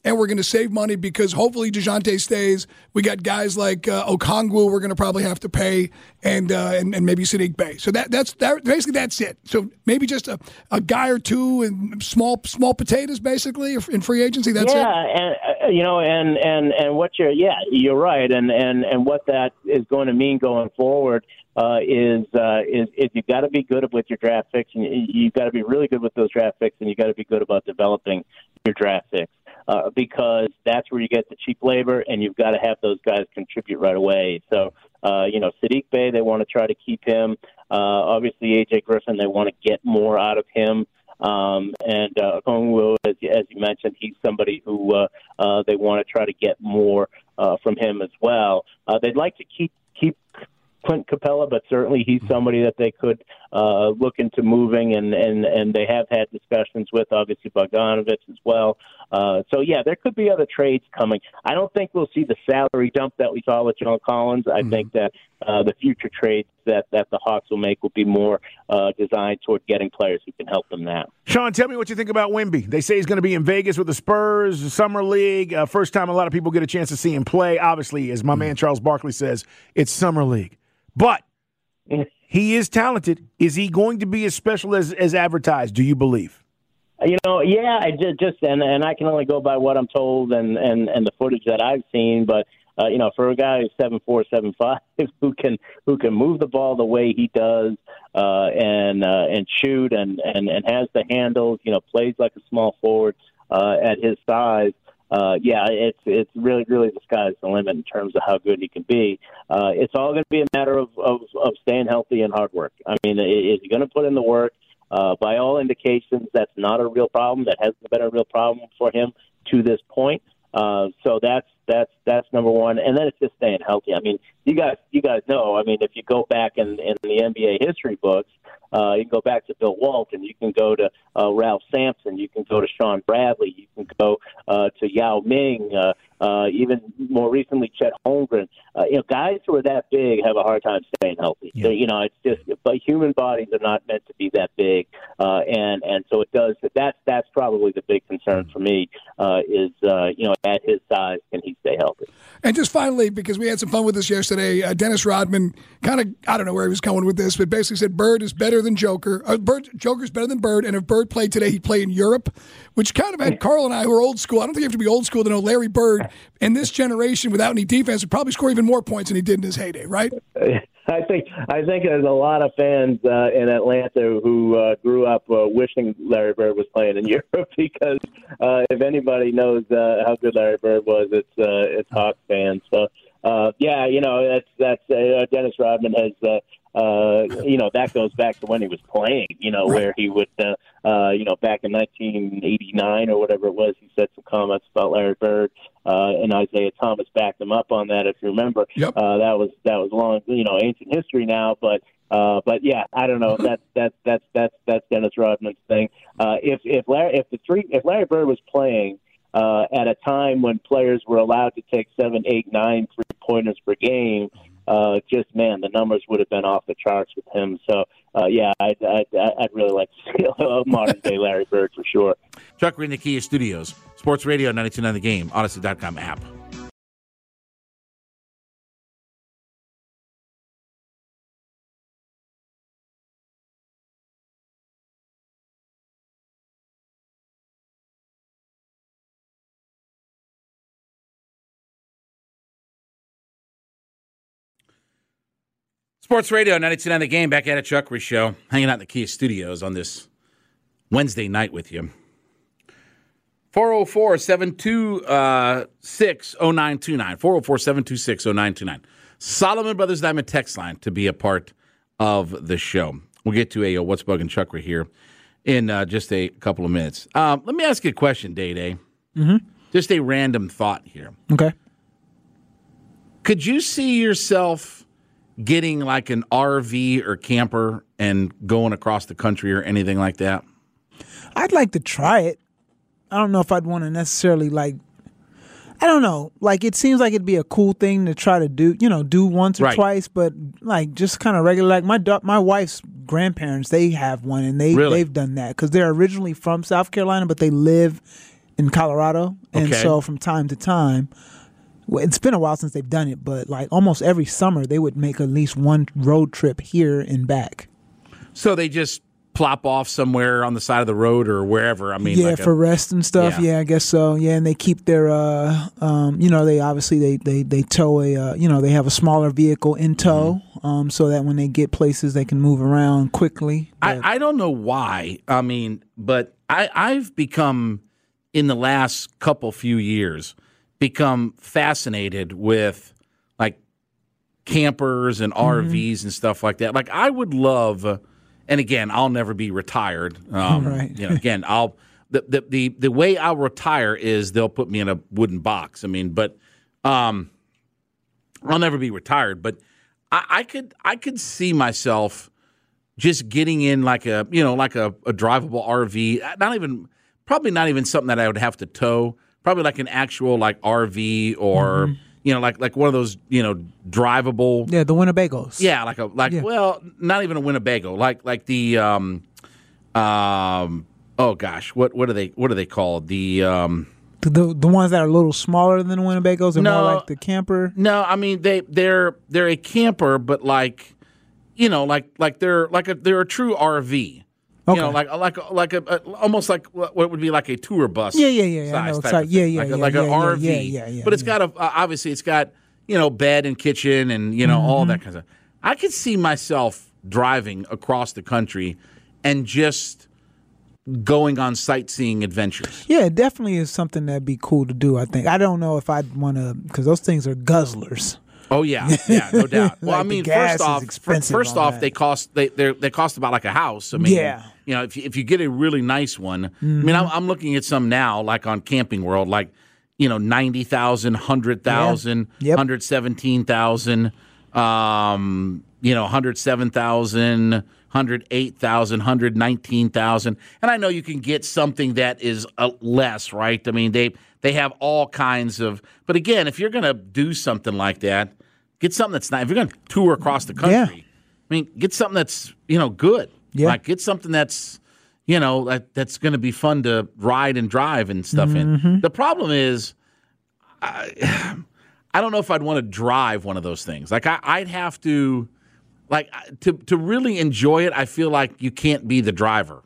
and we're going to save money because hopefully DeJounte stays. We got guys like uh, Okongwu we're going to probably have to pay, and uh, and, and maybe Sadiq Bey. So that that's that, basically that's it. So maybe just a, a guy or two and small small potatoes basically in free agency. That's yeah, it. Yeah, and uh, you know, and, and, and what you're yeah, you're right, and, and, and what that is going to mean going forward. Uh, is, uh, is is you've got to be good with your draft picks, and you've got to be really good with those draft picks, and you've got to be good about developing your draft picks uh, because that's where you get the cheap labor, and you've got to have those guys contribute right away. So, uh, you know, Sadiq Bey, they want to try to keep him. Uh, obviously, A J Griffin, they want to get more out of him. Um, and uh, Okongwu, as, as you mentioned, he's somebody who uh, uh, they want to try to get more uh, from him as well. Uh, they'd like to keep keep. Clint Capella, but certainly he's somebody that they could uh, look into moving, and, and, and they have had discussions with, obviously, Bogdanovich as well. Uh, so, yeah, there could be other trades coming. I don't think we'll see the salary dump that we saw with John Collins. I mm-hmm. think that uh, the future trades that, that the Hawks will make will be more uh, designed toward getting players who can help them now. Sean, tell me what you think about Wemby. They say he's going to be in Vegas with the Spurs, the Summer League. Uh, first time a lot of people get a chance to see him play. Obviously, as my mm-hmm. man Charles Barkley says, it's Summer League. But he is talented. Is he going to be as special as, as advertised, do you believe? You know, yeah, I just, just and, and I can only go by what I'm told and, and, and the footage that I've seen. But, uh, you know, for a guy who's seven four, seven five, who can who can move the ball the way he does uh, and uh, and shoot and, and, and has the handles, you know, plays like a small forward uh, at his size, Uh, yeah, it's it's really, really the sky's the limit in terms of how good he can be. Uh, it's all going to be a matter of, of, of staying healthy and hard work. I mean, is he going to put in the work? Uh, by all indications, that's not a real problem. That hasn't been a real problem for him to this point. Uh, so that's that's that's number one. And then it's just staying healthy. I mean, you guys you guys know. I mean, if you go back in, in the N B A history books, uh, you can go back to Bill Walton. You can go to uh, Ralph Sampson. You can go to Sean Bradley. You can go uh, to Yao Ming. Uh, uh, even more recently, Chet Holmgren. Uh, you know, guys who are that big have a hard time staying healthy. Yeah. So, you know, it's just, but human bodies are not meant to be that big, uh, and and so it does. That's that's probably the big concern for me. Uh, is uh, you know, at his size, can he stay healthy? And just finally, because we had some fun with this yesterday, uh, Dennis Rodman kind of, I don't know where he was going with this, but basically said Bird is better than Joker. Uh, Bird, Joker's better than Bird, and if Bird played today, he'd play in Europe, which kind of had Carl and I, who are old school. I don't think you have to be old school to know Larry Bird in this generation without any defense would probably score even more points than he did in his heyday, right? I think I think there's a lot of fans uh, in Atlanta who uh, grew up uh, wishing Larry Bird was playing in Europe because uh, if anybody knows uh, how good Larry Bird was, it's uh, it's Hawks fans. So uh, yeah, you know that's that's uh, Dennis Rodman has. Uh, Uh, you know, that goes back to when he was playing, you know, where he would, uh, uh, you know, back in nineteen eighty-nine or whatever it was, he said some comments about Larry Bird, uh, and Isaiah Thomas backed him up on that, if you remember. Yep. Uh, that was, that was long, you know, ancient history now, but, uh, but yeah, I don't know. That's, that's, that's, that's, that's Dennis Rodman's thing. Uh, if, if Larry, if the three, if Larry Bird was playing, uh, at a time when players were allowed to take seven, eight, nine three-pointers per game, Uh, just, man, the numbers would have been off the charts with him. So, uh, yeah, I'd, I'd, I'd really like to see a modern-day Larry Bird for sure. Chuck, we're in the Kia Studios. Sports Radio ninety-two point nine The Game, Odyssey dot com app. Sports Radio ninety-two point nine The Game, back at it, Chuck Reese Show, hanging out in the Kia Studios on this Wednesday night with you. four oh four, seven two six, oh nine two nine. four oh four, seven two six, oh nine two nine. Solomon Brothers Diamond text line to be a part of the show. We'll get to a, a What's Bugging Chuck right here in uh, just a couple of minutes. Um, let me ask you a question, Day-Day. Mm-hmm. Just a random thought here. Okay. Could you see yourself getting like an R V or camper and going across the country or anything like that? I'd like to try it. I don't know if I'd want to necessarily like, I don't know. Like, it seems like it'd be a cool thing to try to do, you know, do once or Right. twice, but like just kind of regular. Like my da- my wife's grandparents, they have one and they, Really? they've done that because they're originally from South Carolina, but they live in Colorado, and Okay. so from time to time, well, it's been a while since they've done it, but like almost every summer they would make at least one road trip here and back. So they just plop off somewhere on the side of the road or wherever. I mean, yeah, like for a, rest and stuff. Yeah. Yeah. I guess so. Yeah, and they keep their, uh, um, you know, they obviously they they they tow a, uh, you know, they have a smaller vehicle in tow, Mm-hmm. um, so that when they get places they can move around quickly. I, I don't know why. I mean, but I, I've become, in the last couple few years, become fascinated with like campers and R Vs and stuff like that. Like I would love, uh, and again, I'll never be retired. Um, Right. You know, again, I'll the, the the the way I'll retire is they'll put me in a wooden box. I mean, but um, I'll never be retired. But I, I could I could see myself just getting in like a you know like a, a drivable R V. Not even probably not even something that I would have to tow. Probably like an actual like R V or. Mhm. You know, like like one of those, you know, drivable. Yeah, the Winnebagos. Yeah, like a like Yeah. well, not even a Winnebago, like like the um um oh gosh, what what are they what are they called? The um The the ones that are a little smaller than the Winnebagos are No. more like the camper. No, I mean they they're they're a camper, but like you know, like like they're like a they're a true R V. You know, like like like a, a almost like what would be like a tour bus. Yeah, yeah, yeah, yeah, I size know, type sorry. of Yeah, thing. yeah, like, a- yeah, like an yeah, yeah, R V. yeah, yeah, yeah, but it's got a uh, obviously it's got you know bed and kitchen and you know all Mm-hmm. that kind of stuff. I could see myself driving across the country and just going on sightseeing adventures. Yeah, it definitely is something that'd be cool to do. I think. I don't know if I'd want to because those things are guzzlers. Oh yeah, yeah, no doubt. Well, Like I the mean, gas first is off, fir- expensive first on off, that. they cost they they they cost about like a house. I mean, Yeah. you know, if you, if you get a really nice one, I mean, Mhm. I'm, I'm looking at some now, like on Camping World, like you know, ninety thousand, hundred thousand, hundred seventeen thousand, um, you know, hundred seven thousand. hundred eight thousand, hundred nineteen thousand. And I know you can get something that is uh, less, right? I mean, they they have all kinds of. But again, if you're going to do something like that, get something that's not. If you're going to tour across the country, I mean, get something that's you know good. Yeah. Like get something that's you know that, that's going to be fun to ride and drive and stuff in. Mhm. The problem is, I, I don't know if I'd want to drive one of those things. Like I, I'd have to. Like to to really enjoy it, I feel like you can't be the driver.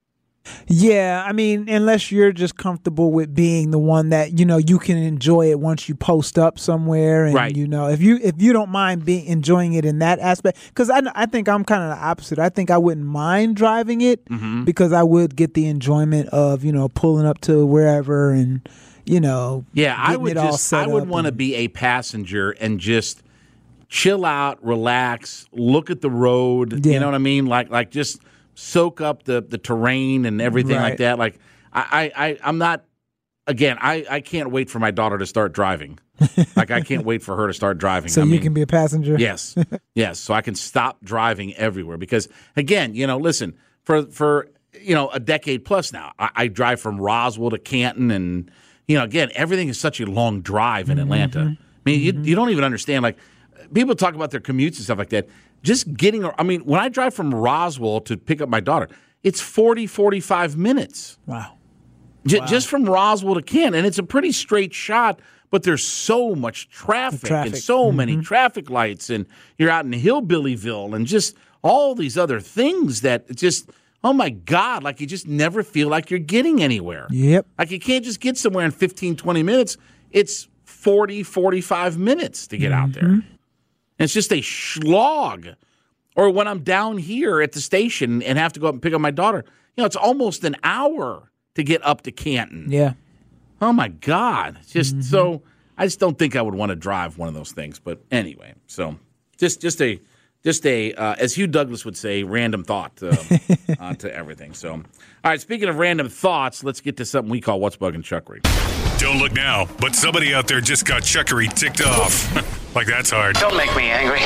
Yeah, I mean, unless you're just comfortable with being the one that you know you can enjoy it once you post up somewhere, and Right. you know if you if you don't mind being enjoying it in that aspect, because I I think I'm kind of the opposite. I think I wouldn't mind driving it Mhm. because I would get the enjoyment of you know pulling up to wherever and you know Yeah, I getting would it all just set I would up want to and- be a passenger and just chill out, relax, look at the road. Yeah. You know what I mean? Like like just soak up the the terrain and everything like Right. that. Like I, I, I I'm not again, I, I can't wait for my daughter to start driving. Like I can't wait for her to start driving. so I you mean, can be a passenger. Yes, yes. So I can stop driving everywhere because, again, you know, listen for for you know a decade plus now, I, I drive from Roswell to Canton, and you know, again, everything is such a long drive in Atlanta. I mean, you you don't even understand. Like people talk about their commutes and stuff like that. Just getting, I mean, when I drive from Roswell to pick up my daughter, it's forty, forty-five minutes. Wow. J- Just from Roswell to Canton, and it's a pretty straight shot. But there's so much traffic, traffic. and so many traffic lights, and you're out in Hillbillyville, and just all these other things that it just, oh my God, like you just never feel like you're getting anywhere. Yep. Like you can't just get somewhere in fifteen, twenty minutes. It's forty, forty-five minutes to get out there. And it's just a slog. Or when I'm down here at the station and have to go up and pick up my daughter, you know, it's almost an hour to get up to Canton. Yeah. Oh my God! It's just so I just don't think I would want to drive one of those things. But anyway, so just just a just a uh, as Hugh Douglas would say, random thought uh, uh, to everything. So, all right. Speaking of random thoughts, let's get to something we call What's Bugging Chuckery. Don't look now, but somebody out there just got Chuckery ticked off. Like that's hard. Don't make me angry.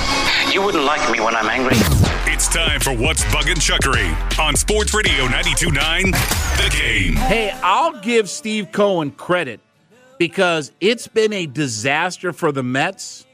You wouldn't like me when I'm angry. It's time for What's Bugging Chuckery on Sports Radio ninety-two point nine The Game. Hey, I'll give Steve Cohen credit because it's been a disaster for the Mets,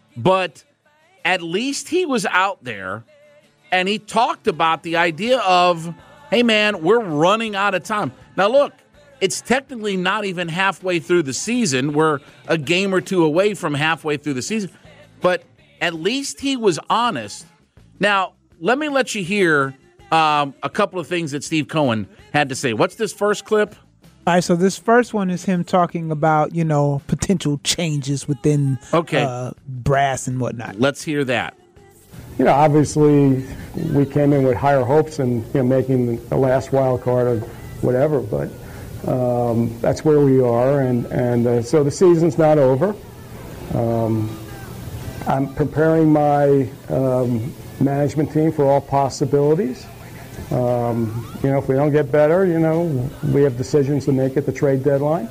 but at least he was out there and he talked about the idea of, hey, man, we're running out of time. Now, look, it's technically not even halfway through the season. We're a game or two away from halfway through the season. But at least he was honest. Now, let me let you hear um, a couple of things that Steve Cohen had to say. What's this first clip? All right, so this first one is him talking about, you know, potential changes within okay. uh, brass and whatnot. Let's hear that. You know, obviously, we came in with higher hopes and, you know, making the last wild card or whatever, but um, that's where we are, and, and uh, so the season's not over. Um, I'm preparing my um, management team for all possibilities. Um, you know, if we don't get better, you know, we have decisions to make at the trade deadline,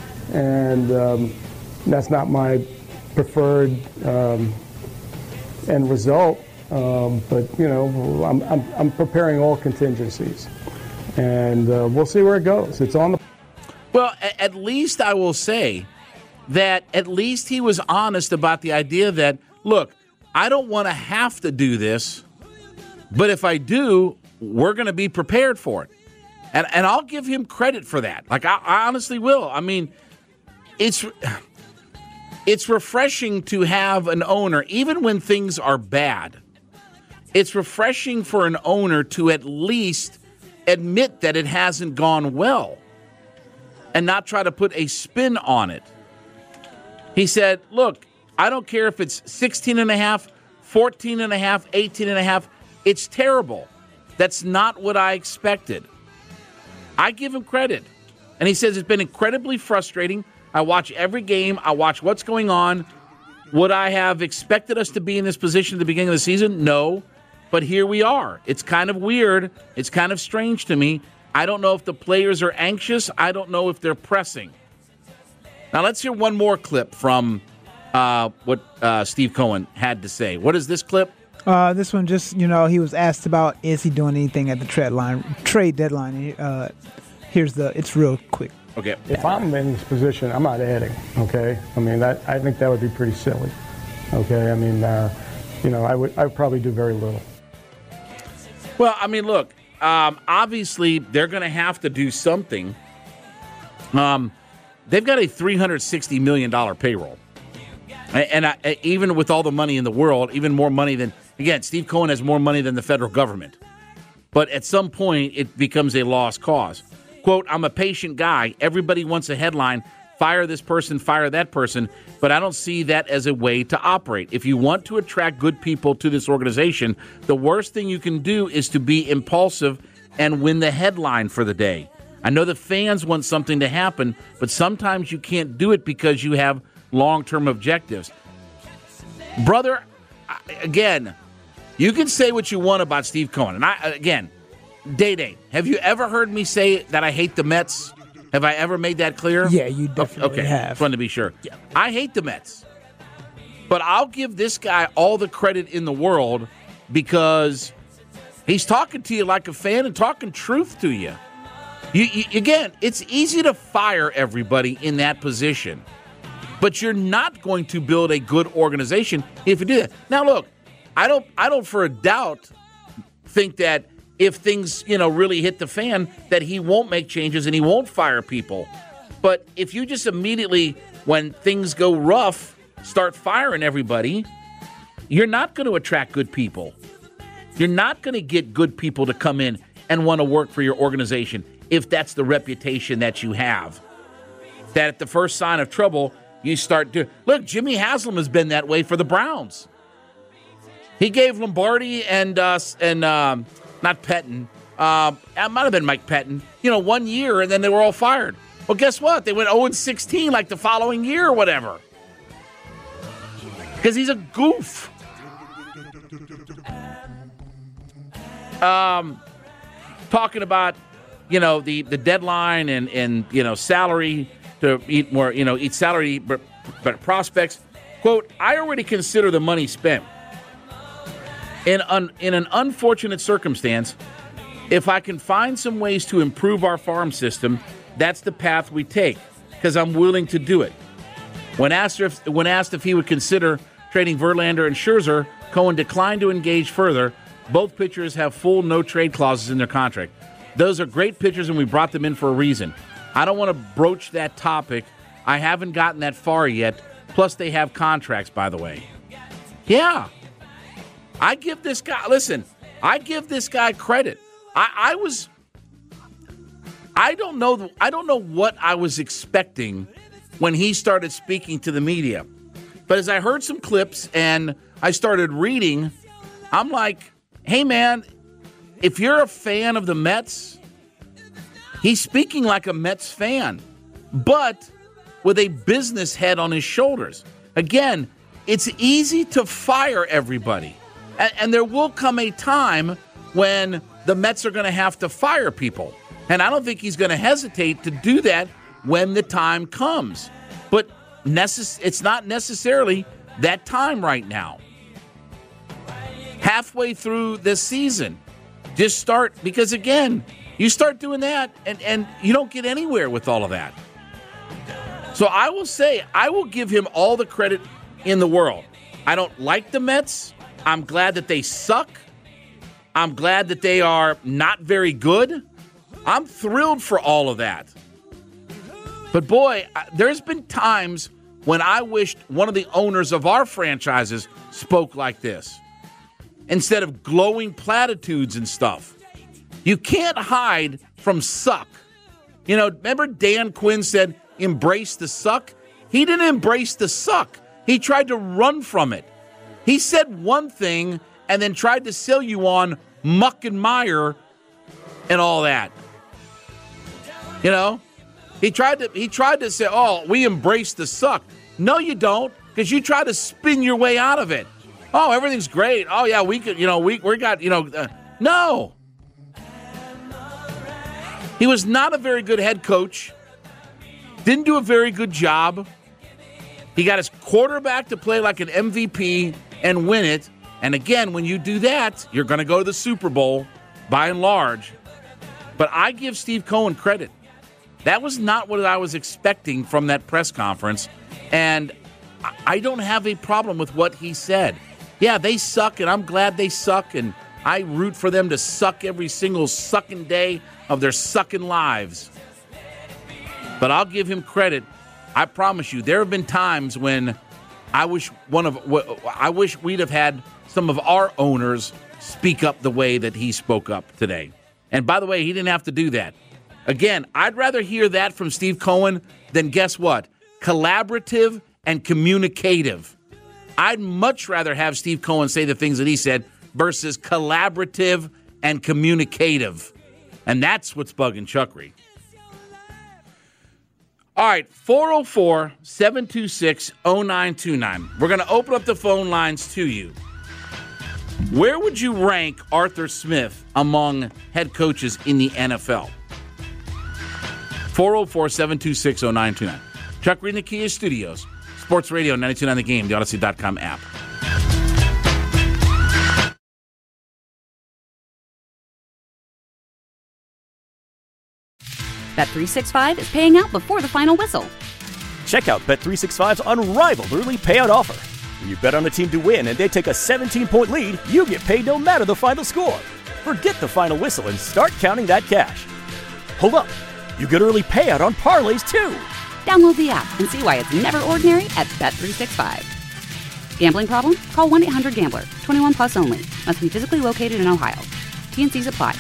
and um, that's not my preferred um, end result. Um, but you know, I'm, I'm I'm preparing all contingencies, and uh, we'll see where it goes. It's on the. Well, at least I will say that at least he was honest about the idea that, look, I don't want to have to do this, but if I do, we're going to be prepared for it. And and I'll give him credit for that. Like, I, I honestly will. I mean, it's it's refreshing to have an owner, even when things are bad, it's refreshing for an owner to at least admit that it hasn't gone well and not try to put a spin on it. He said, look, I don't care if it's sixteen and a half, fourteen and a half, eighteen and a half. It's terrible. That's not what I expected. I give him credit. And he says it's been incredibly frustrating. I watch every game. I watch what's going on. Would I have expected us to be in this position at the beginning of the season? No. But here we are. It's kind of weird. It's kind of strange to me. I don't know if the players are anxious. I don't know if they're pressing. Now let's hear one more clip from uh, what uh, Steve Cohen had to say. What is this clip? Uh, this one just, you know, he was asked about, is he doing anything at the trade line, trade deadline? Uh, here's the, it's real quick. Okay. If I'm in this position, I'm not adding, okay? I mean, that I think that would be pretty silly, okay? I mean, uh, you know, I would I would probably do very little. Well, I mean, look, um, obviously they're going to have to do something. Um, they've got a three hundred sixty million dollars payroll. And, and I, even with all the money in the world, even more money than, again, Steve Cohen has more money than the federal government. But at some point, it becomes a lost cause. Quote, I'm a patient guy. Everybody wants a headline. Fire this person, fire that person. But I don't see that as a way to operate. If you want to attract good people to this organization, the worst thing you can do is to be impulsive and win the headline for the day. I know the fans want something to happen, but sometimes you can't do it because you have long-term objectives. Brother, again, you can say what you want about Steve Cohen. And I, again, Day-Day, have you ever heard me say that I hate the Mets? Have I ever made that clear? Yeah, you definitely okay. have. Just wanted to be sure. Yeah. I hate the Mets. But I'll give this guy all the credit in the world because he's talking to you like a fan and talking truth to you. You, you. Again, it's easy to fire everybody in that position. But you're not going to build a good organization if you do that. Now, look, I don't I don't for a doubt think that if things, you know, really hit the fan, that he won't make changes and he won't fire people. But if you just immediately, when things go rough, start firing everybody, you're not going to attract good people. You're not going to get good people to come in and want to work for your organization if that's the reputation that you have. That at the first sign of trouble, you start to look. Jimmy Haslam has been that way for the Browns. He gave Lombardi and uh, and um, not Pettin. Uh, it might have been Mike Pettin. You know, one year, and then they were all fired. Well, guess what? They went oh and sixteen like the following year or whatever. Because he's a goof. Um, talking about you know the the deadline and and you know salary. To eat more, you know, eat salary, but, but prospects. Quote, I already consider the money spent. In, un, in an unfortunate circumstance, if I can find some ways to improve our farm system, that's the path we take, because I'm willing to do it. When asked if, when asked if he would consider trading Verlander and Scherzer, Cohen declined to engage further. Both pitchers have full no-trade clauses in their contract. Those are great pitchers, and we brought them in for a reason. I don't want to broach that topic. I haven't gotten that far yet. Plus, they have contracts, by the way. Yeah. I give this guy, listen, I give this guy credit. I, I was, I don't know, I don't know what I was expecting when he started speaking to the media. But as I heard some clips and I started reading, I'm like, hey, man, if you're a fan of the Mets, he's speaking like a Mets fan, but with a business head on his shoulders. Again, it's easy to fire everybody. And, and there will come a time when the Mets are going to have to fire people. And I don't think he's going to hesitate to do that when the time comes. But necess- it's not necessarily that time right now. Halfway through this season, just start, because again, you start doing that and, and you don't get anywhere with all of that. So I will say, I will give him all the credit in the world. I don't like the Mets. I'm glad that they suck. I'm glad that they are not very good. I'm thrilled for all of that. But boy, there's been times when I wished one of the owners of our franchises spoke like this, instead of glowing platitudes and stuff. You can't hide from suck. You know, remember Dan Quinn said, embrace the suck? He didn't embrace the suck. He tried to run from it. He said one thing and then tried to sell you on muck and mire and all that. You know, he tried to he tried to say, oh, we embrace the suck. No, you don't, because you try to spin your way out of it. Oh, everything's great. Oh, yeah, we could, you know, we we got, you know, uh, no. He was not a very good head coach. Didn't do a very good job. He got his quarterback to play like an M V P and win it. And again, when you do that, you're going to go to the Super Bowl by and large. But I give Steve Cohen credit. That was not what I was expecting from that press conference. And I don't have a problem with what he said. Yeah, they suck, and I'm glad they suck, and I root for them to suck every single sucking day of their sucking lives. But I'll give him credit. I promise you, there have been times when I wish one of I wish we'd have had some of our owners speak up the way that he spoke up today. And by the way, he didn't have to do that. Again, I'd rather hear that from Steve Cohen than, guess what, collaborative and communicative. I'd much rather have Steve Cohen say the things that he said versus collaborative and communicative. And that's what's bugging Chuckery. All right, four oh four, seven two six, oh nine two nine. We're going to open up the phone lines to you. Where would you rank Arthur Smith among head coaches in the N F L? four oh four, seven two six, oh nine two nine. Chuck Reed in the Kia Studios. Sports Radio ninety-two point nine The Game, the Odyssey dot com app. Bet three sixty-five is paying out before the final whistle. Check out Bet three sixty-five's unrivaled early payout offer. When you bet on a team to win and they take a seventeen-point lead, you get paid no matter the final score. Forget the final whistle and start counting that cash. Hold up. You get early payout on parlays, too. Download the app and see why it's never ordinary at Bet three sixty-five. Gambling problem? Call one eight hundred gambler. twenty-one plus only. Must be physically located in Ohio. T N Cs apply.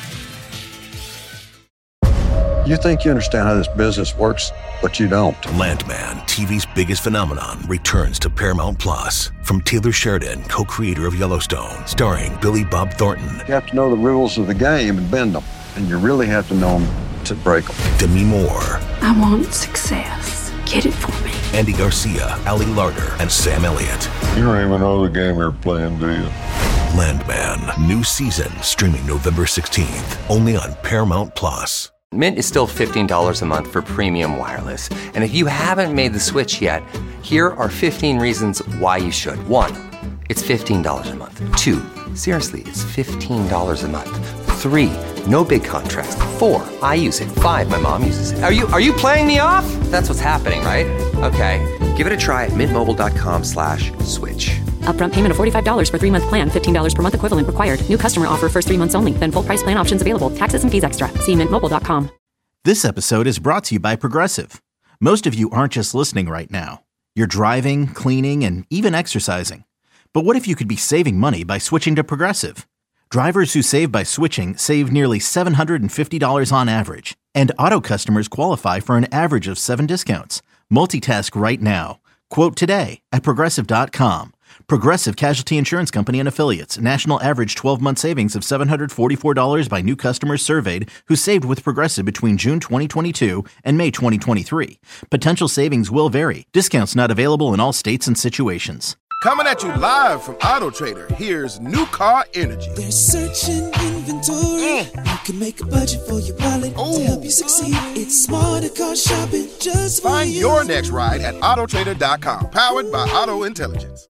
You think you understand how this business works, but you don't. Landman, T V's biggest phenomenon, returns to Paramount Plus. From Taylor Sheridan, co-creator of Yellowstone, starring Billy Bob Thornton. You have to know the rules of the game and bend them. And you really have to know them to break them. Demi Moore. I want success. Get it for me. Andy Garcia, Ali Larter, and Sam Elliott. You don't even know the game you're playing, do you? Landman, new season, streaming November sixteenth, only on Paramount Plus. Mint is still fifteen dollars a month for premium wireless. And if you haven't made the switch yet, here are fifteen reasons why you should. One, it's fifteen dollars a month. Two, seriously, it's fifteen dollars a month. Three, no big contracts. Four, I use it. Five, my mom uses it. Are you are you playing me off? That's what's happening, right? Okay, give it a try at mintmobile.com slash switch. Upfront payment of forty-five dollars for three-month plan, fifteen dollars per month equivalent required. New customer offer first three months only. Then full price plan options available. Taxes and fees extra. See mint mobile dot com. This episode is brought to you by Progressive. Most of you aren't just listening right now. You're driving, cleaning, and even exercising. But what if you could be saving money by switching to Progressive? Drivers who save by switching save nearly seven hundred fifty dollars on average. And auto customers qualify for an average of seven discounts. Multitask right now. Quote today at Progressive dot com. Progressive Casualty Insurance Company and Affiliates. National average twelve-month savings of seven hundred forty-four dollars by new customers surveyed who saved with Progressive between June twenty twenty-two and May twenty twenty-three. Potential savings will vary. Discounts not available in all states and situations. Coming at you live from Auto Trader, here's New Car Energy. They're searching inventory. Mm. You can make a budget for your wallet to help you succeed. It's smarter car shopping just for Find you. your next ride at auto trader dot com. Powered by Auto Intelligence.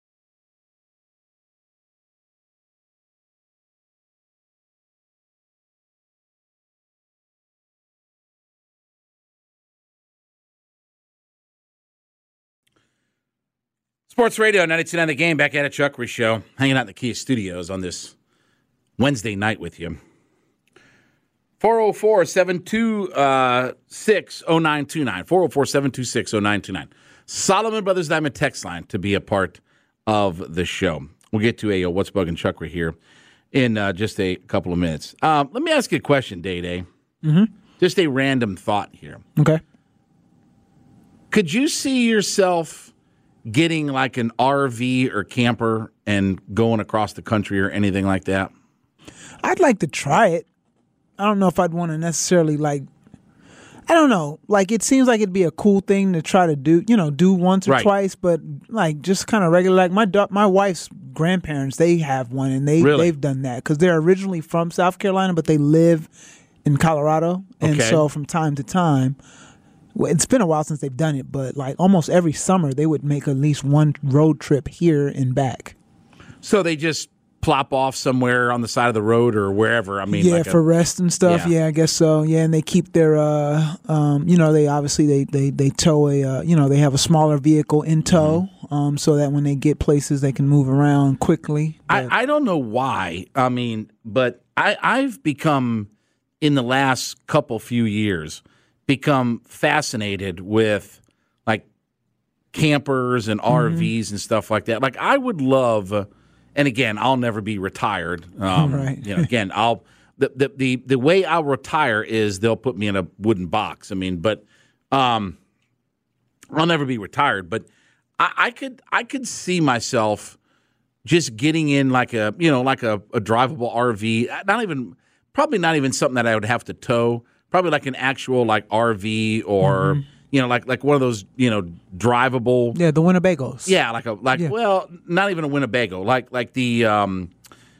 Sports Radio ninety-two point nine The Game, back at it, Chuck Reese Show, hanging out in the Kia Studios on this Wednesday night with you. four oh four, seven two six, oh nine two nine. four oh four, seven two six, oh nine two nine. Solomon Brothers Diamond text line to be a part of the show. We'll get to a uh, What's Bugging Chuck Reese here in uh, just a couple of minutes. Um, let me ask you a question, Day Day. Mm-hmm. Just a random thought here. Okay. Could you see yourself getting like an R V or camper and going across the country or anything like that? I'd like to try it. I don't know if I'd want to necessarily like, I don't know. Like, it seems like it'd be a cool thing to try to do, you know, do once or Right. twice, but like just kind of regular. Like my da- my wife's grandparents, they have one and they, Really? they've done that because they're originally from South Carolina, but they live in Colorado. And Okay. so from time to time, well, it's been a while since they've done it, but like almost every summer they would make at least one road trip here and back. So they just plop off somewhere on the side of the road or wherever. I mean, yeah, like a- for rest and stuff. Yeah. Yeah. I guess so. Yeah, and they keep their, uh, um, you know, they obviously they they they tow a, uh, you know, they have a smaller vehicle in tow, Mm-hmm. um, so that when they get places they can move around quickly. I, I don't know why. I mean, but I, I've become, in the last couple few years, become fascinated with like campers and R Vs and stuff like that. Like I would love, uh, and again, I'll never be retired. Um, Right. You know, again, I'll the, the the the way I'll retire is they'll put me in a wooden box. I mean, but um, I'll never be retired. But I, I could I could see myself just getting in like a you know like a, a drivable R V. Not even probably not even something that I would have to tow. Probably like an actual like R V or Mm-hmm. you know like like one of those you know drivable. Yeah, the Winnebagos. Yeah, like a like Yeah. well, not even a Winnebago, like like the um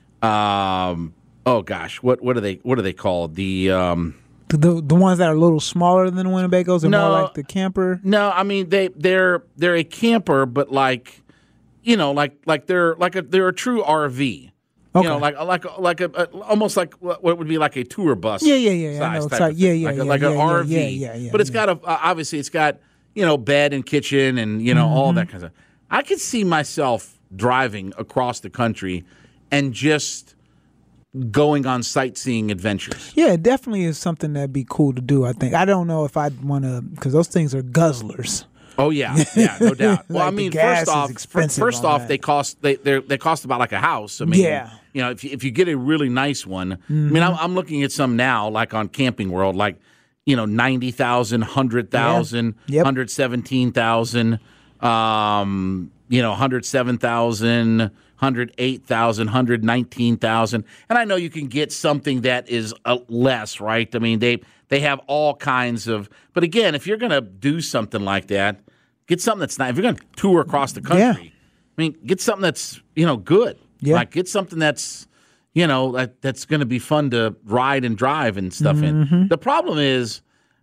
um oh gosh, what what are they what are they called? The um The, the the ones that are a little smaller than the Winnebagos and No. more like the camper. No, I mean they they're they're a camper, but like you know like like they're like a they're a true R V. You know, like like like a, a almost like what would be like a tour bus. Yeah, yeah, yeah, yeah, I size know, type sorry. of Yeah, thing. yeah, like a, yeah, like yeah, an yeah, R V. yeah, yeah, yeah, but it's got a uh, obviously it's got you know bed and kitchen and you know all Mm-hmm. that kind of. I could see myself driving across the country and just going on sightseeing adventures. Yeah, it definitely is something that'd be cool to do. I think. I don't know if I'd want to because those things are guzzlers. Oh yeah, yeah, no doubt. Well, Like, I the mean, gas first is off, expensive first on off, that. they cost they they they cost about like a house. I mean, Yeah. you know, if you, if you get a really nice one, I mean, I'm, I'm looking at some now, like on Camping World, like you know, ninety thousand, hundred thousand, Yep. hundred seventeen thousand, um, you know, hundred seven thousand. hundred eight thousand, hundred nineteen thousand. And I know you can get something that is uh, less, right? I mean, they they have all kinds of. But again, if you're going to do something like that, get something that's not. If you're going to tour across the country, Yeah. I mean, get something that's you know good. Yeah. Like get something that's you know that that's going to be fun to ride and drive and stuff in. Mm-hmm. The problem is,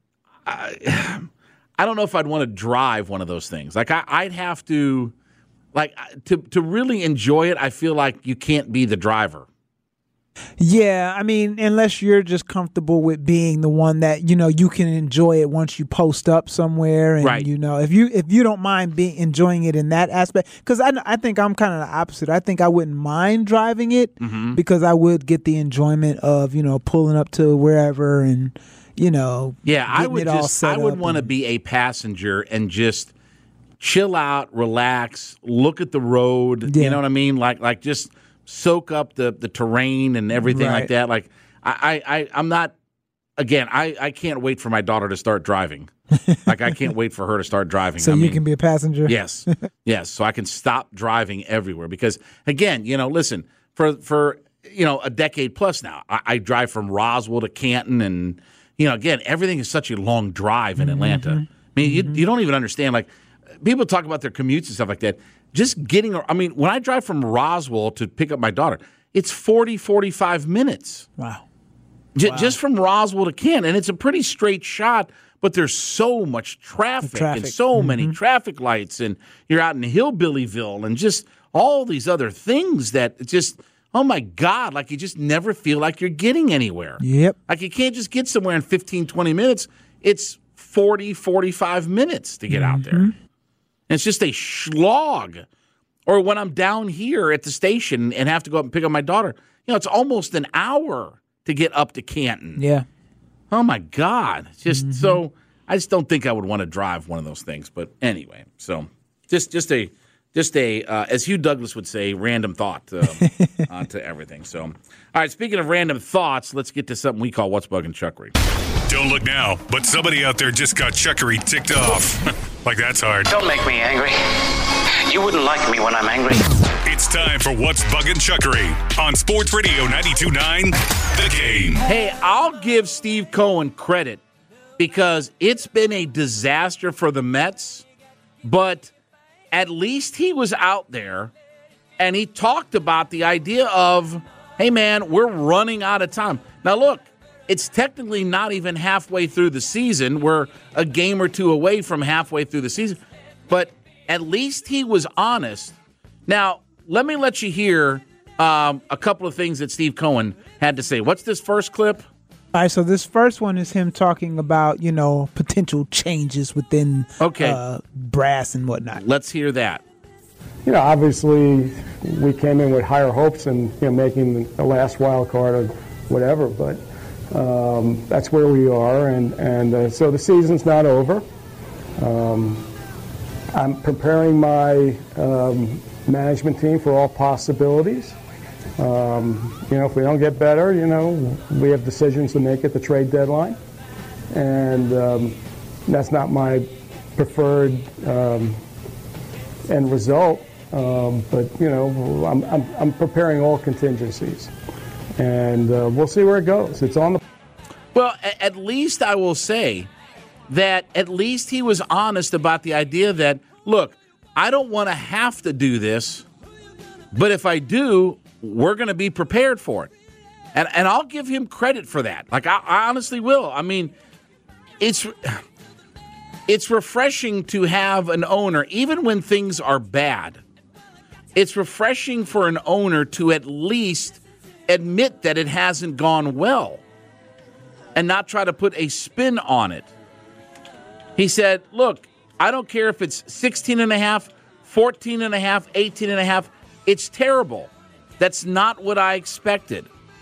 I, I don't know if I'd want to drive one of those things. Like I, I'd have to. Like to to really enjoy it, I feel like you can't be the driver. Yeah, I mean, unless you're just comfortable with being the one that you know you can enjoy it once you post up somewhere, and Right. you know if you if you don't mind being enjoying it in that aspect, because I I think I'm kind of the opposite. I think I wouldn't mind driving it Mm-hmm. because I would get the enjoyment of you know pulling up to wherever and you know, yeah, I getting would it all just, set I would up want to and- be a passenger and just chill out, relax, look at the road. Yeah. You know what I mean? Like, like just soak up the, the terrain and everything like Right. that. Like, I, I, I, I'm not. Again, I, I can't wait for my daughter to start driving. Like, I can't wait for her to start driving. So I you mean, can be a passenger. Yes, yes. So I can stop driving everywhere because, again, you know, listen, for for you know a decade plus now, I, I drive from Roswell to Canton, and you know, again, everything is such a long drive in Atlanta. Mm-hmm. I mean, you you don't even understand. Like, people talk about their commutes and stuff like that. Just getting, I mean, when I drive from Roswell to pick up my daughter, it's forty, forty-five minutes. Wow. J- Wow. Just from Roswell to Canton, and it's a pretty straight shot. But there's so much traffic, traffic. and so Mm-hmm. many traffic lights, and you're out in Hillbillyville, and just all these other things that it's just, oh my God, like you just never feel like you're getting anywhere. Yep. Like you can't just get somewhere in fifteen, twenty minutes. It's forty, forty-five minutes to get out there. And it's just a slog. Or when I'm down here at the station and have to go up and pick up my daughter, you know, it's almost an hour to get up to Canton. Yeah. Oh my God! It's just Mm-hmm. so I just don't think I would want to drive one of those things. But anyway, so just just a just a uh, as Hugh Douglas would say, random thought um, uh, to everything. So, all right. Speaking of random thoughts, let's get to something we call What's Bugging Chuckery. Don't look now, but somebody out there just got Chuckery ticked off. Like that's hard. Don't make me angry. You wouldn't like me when I'm angry. It's time for What's Bugging Chuckery on Sports Radio ninety-two point nine The Game. Hey, I'll give Steve Cohen credit because it's been a disaster for the Mets, but at least he was out there and he talked about the idea of, hey, man, we're running out of time. Now, look, it's technically not even halfway through the season. We're a game or two away from halfway through the season, but at least he was honest. Now, let me let you hear um, a couple of things that Steve Cohen had to say. What's this first clip? All right, so this first one is him talking about, you know, potential changes within Okay. uh, brass and whatnot. Let's hear that. You know, obviously, we came in with higher hopes and, you know, making the last wild card or whatever, but um, that's where we are, and, and uh, so the season's not over. Um, I'm preparing my um, management team for all possibilities. Um, you know, if we don't get better, you know, we have decisions to make at the trade deadline, and um, that's not my preferred um, end result. Um, but you know, I'm, I'm, I'm preparing all contingencies, and uh, we'll see where it goes. It's on the. Well, a- at least I will say that at least he was honest about the idea that, look, I don't want to have to do this, but if I do, we're going to be prepared for it. And and I'll give him credit for that. Like, I, I honestly will. I mean, it's it's refreshing to have an owner, even when things are bad. It's refreshing for an owner to at least admit that it hasn't gone well and not try to put a spin on it. He said, look, I don't care if it's sixteen and a half, fourteen and a half, eighteen and a half. It's terrible. That's not what I expected.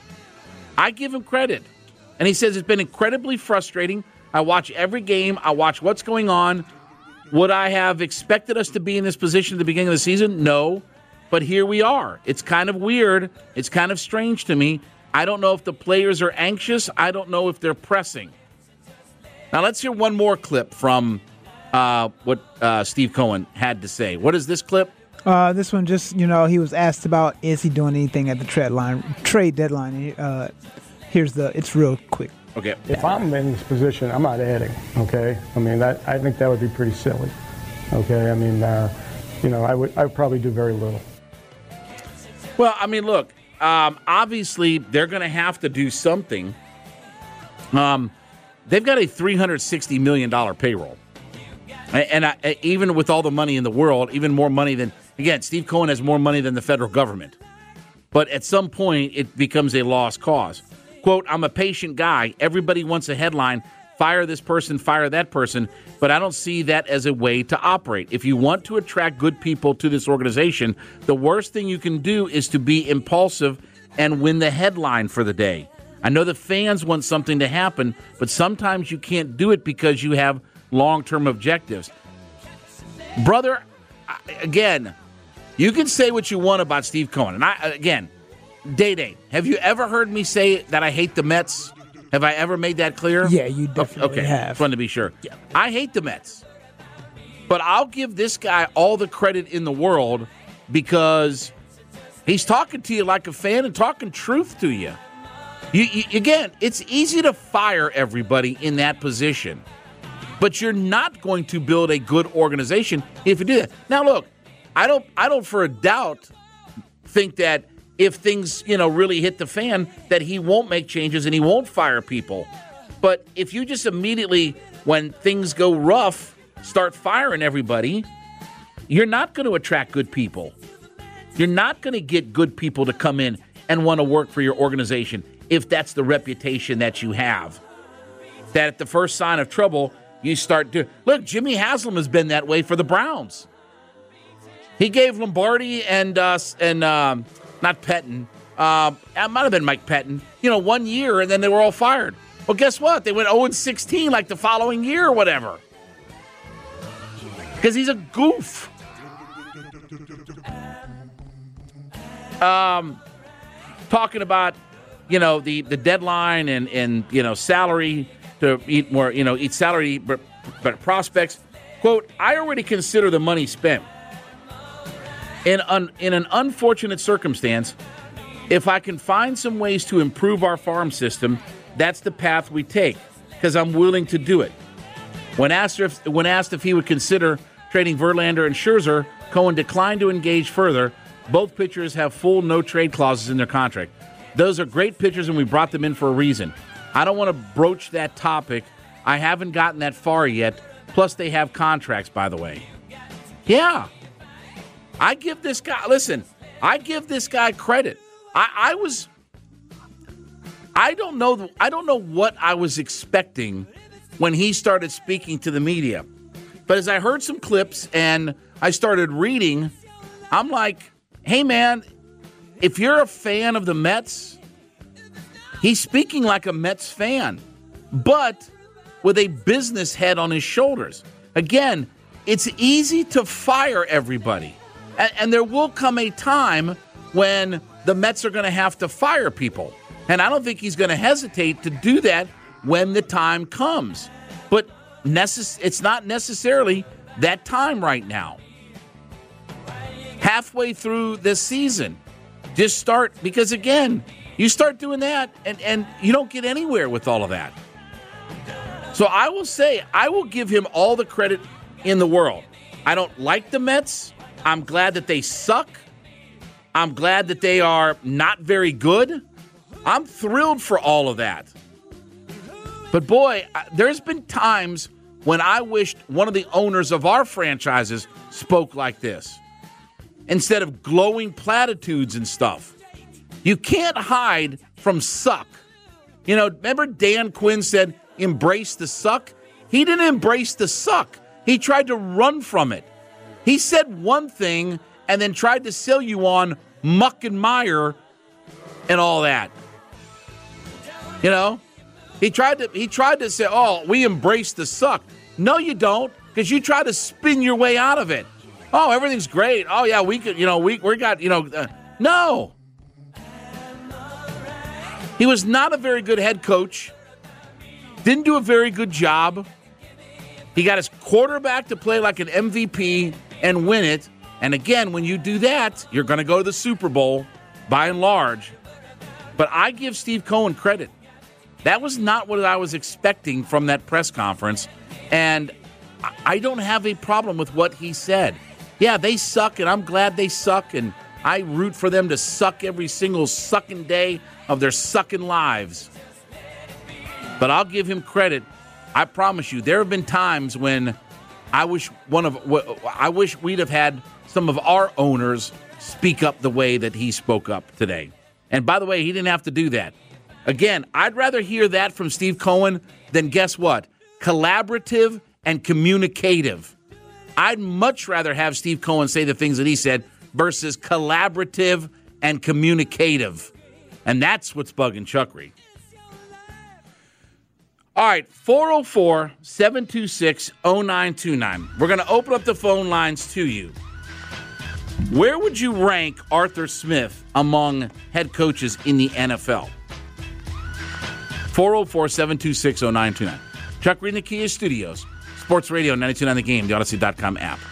I give him credit. And he says it's been incredibly frustrating. I watch every game. I watch what's going on. Would I have expected us to be in this position at the beginning of the season? No. But here we are. It's kind of weird. It's kind of strange to me. I don't know if the players are anxious. I don't know if they're pressing. Now let's hear one more clip from uh, what uh, Steve Cohen had to say. What is this clip? Uh, this one just, you know, he was asked about is he doing anything at the trade line, trade deadline. Uh, here's the, it's real quick. Okay. If I'm in this position, I'm not adding. Okay, I mean that. I think that would be pretty silly. Okay, I mean, uh, you know, I would I would probably do very little. Well, I mean, look, um, obviously they're going to have to do something. Um, they've got a three hundred sixty million dollars payroll. And I, even with all the money in the world, even more money than, again, Steve Cohen has more money than the federal government. But at some point, it becomes a lost cause. Quote, I'm a patient guy. Everybody wants a headline. Fire this person, fire that person. But I don't see that as a way to operate. If you want to attract good people to this organization, the worst thing you can do is to be impulsive and win the headline for the day. I know the fans want something to happen, but sometimes you can't do it because you have long-term objectives. Brother, again, you can say what you want about Steve Cohen. And I, again, Day-Day, have you ever heard me say that I hate the Mets? Have I ever made that clear? Yeah, you definitely okay. have. Just wanted to be sure. Yeah. I hate the Mets. But I'll give this guy all the credit in the world because he's talking to you like a fan and talking truth to you. You, you. Again, it's easy to fire everybody in that position, but you're not going to build a good organization if you do that. Now, look, I don't, I don't for a doubt think that if things, you know, really hit the fan, that he won't make changes and he won't fire people. But if you just immediately, when things go rough, start firing everybody, you're not going to attract good people. You're not going to get good people to come in and want to work for your organization if that's the reputation that you have. That at the first sign of trouble, you start doing... Look, Jimmy Haslam has been that way for the Browns. He gave Lombardi and, uh, and um, not Pettin, uh, it might have been Mike Pettin, you know, one year, and then they were all fired. Well, guess what? They went oh and sixteen like the following year or whatever. Because he's a goof. Um, talking about, you know, the, the deadline and, and, you know, salary to eat more, you know, eat salary, but, but prospects. Quote, I already consider the money spent. In, un, in an unfortunate circumstance, if I can find some ways to improve our farm system, that's the path we take, because I'm willing to do it. When asked if, when asked if he would consider trading Verlander and Scherzer, Cohen declined to engage further. Both pitchers have full no-trade clauses in their contract. Those are great pitchers, and we brought them in for a reason. I don't want to broach that topic. I haven't gotten that far yet. Plus, they have contracts, by the way. Yeah. I give this guy, listen, I give this guy credit. I, I was, I don't know, I don't know what I was expecting when he started speaking to the media. But as I heard some clips and I started reading, I'm like, hey man, if you're a fan of the Mets, he's speaking like a Mets fan, but with a business head on his shoulders. Again, it's easy to fire everybody. And, and there will come a time when the Mets are going to have to fire people. And I don't think he's going to hesitate to do that when the time comes. But necess- it's not necessarily that time right now. Halfway through this season, just start, because again, you start doing that and, and you don't get anywhere with all of that. So I will say, I will give him all the credit in the world. I don't like the Mets. I'm glad that they suck. I'm glad that they are not very good. I'm thrilled for all of that. But boy, there's been times when I wished one of the owners of our franchises spoke like this, instead of glowing platitudes and stuff. You can't hide from suck. You know, remember Dan Quinn said, embrace the suck? He didn't embrace the suck. He tried to run from it. He said one thing and then tried to sell you on muck and mire and all that. You know, he tried to he tried to say, oh, we embrace the suck. No, you don't, because you try to spin your way out of it. Oh, everything's great. Oh, yeah, we could, you know, we we got, you know, uh, no. He was not a very good head coach. Didn't do a very good job. He got his quarterback to play like an M V P and win it. And again, when you do that, you're going to go to the Super Bowl, by and large. But I give Steve Cohen credit. That was not what I was expecting from that press conference. And I don't have a problem with what he said. Yeah, they suck, and I'm glad they suck, and I root for them to suck every single sucking day of their sucking lives. But I'll give him credit. I promise you, there have been times when I wish one of I wish we'd have had some of our owners speak up the way that he spoke up today. And by the way, he didn't have to do that. Again, I'd rather hear that from Steve Cohen than, guess what? Collaborative and communicative. I'd much rather have Steve Cohen say the things that he said versus collaborative and communicative. And that's what's bugging Chuckery. All right, four oh four, seven two six, oh nine two nine. We're going to open up the phone lines to you. Where would you rank Arthur Smith among head coaches in the N F L? four oh four, seven two six, oh nine two nine. Chuck Reed in the Kia Studios. Sports Radio ninety-two point nine The Game, the Odyssey dot com app.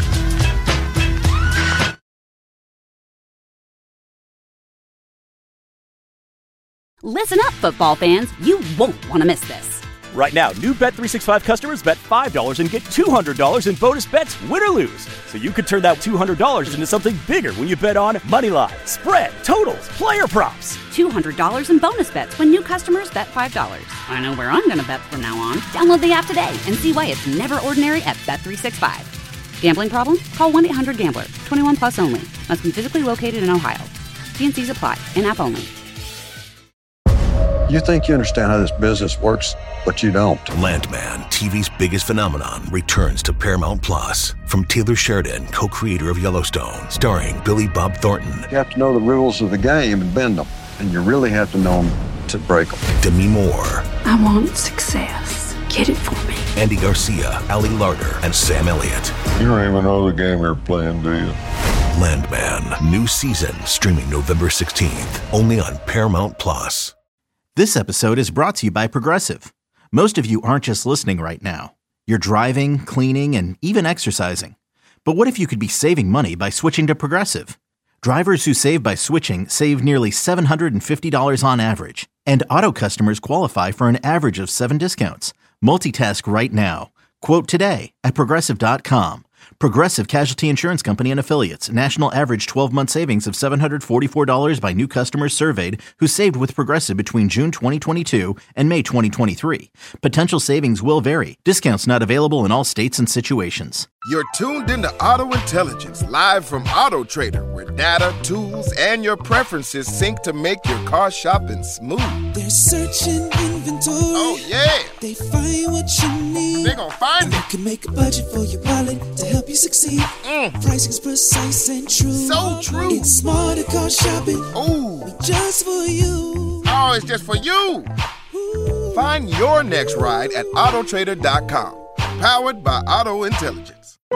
Listen up, football fans. You won't want to miss this. Right now, new Bet three sixty-five customers bet five dollars and get two hundred dollars in bonus bets, win or lose. So you could turn that two hundred dollars into something bigger when you bet on money line, spread, totals, player props. two hundred dollars in bonus bets when new customers bet five dollars. I know where I'm going to bet from now on. Download the app today and see why it's never ordinary at Bet three sixty-five. Gambling problem? Call one eight hundred gambler. twenty-one plus only. Must be physically located in Ohio. T N Cs apply. In-app only. You think you understand how this business works, but you don't. Landman, T V's biggest phenomenon, returns to Paramount Plus. From Taylor Sheridan, co-creator of Yellowstone, starring Billy Bob Thornton. You have to know the rules of the game and bend them, and you really have to know them to break them. Demi Moore. I want success. Get it for me. Andy Garcia, Ali Larter, and Sam Elliott. You don't even know the game you're playing, do you? Landman, new season, streaming November sixteenth, only on Paramount Plus. This episode is brought to you by Progressive. Most of you aren't just listening right now. You're driving, cleaning, and even exercising. But what if you could be saving money by switching to Progressive? Drivers who save by switching save nearly seven hundred fifty dollars on average. And auto customers qualify for an average of seven discounts. Multitask right now. Quote today at Progressive dot com. Progressive Casualty Insurance Company and Affiliates. National average twelve-month savings of seven hundred forty-four dollars by new customers surveyed who saved with Progressive between June twenty twenty-two and May twenty twenty-three. Potential savings will vary. Discounts not available in all states and situations. You're tuned into Auto Intelligence, live from Auto Trader, where data, tools, and your preferences sync to make your car shopping smooth. They're searching inventory. Oh, yeah. They find what you need. They're gonna find and it. You can make a budget for your wallet to help you succeed. Mm. Pricing's precise and true. So true. It's smarter car shopping. Ooh. Just for you. Oh, it's just for you. Ooh. Find your next ride at Auto Trader dot com. Powered by Auto Intelligence.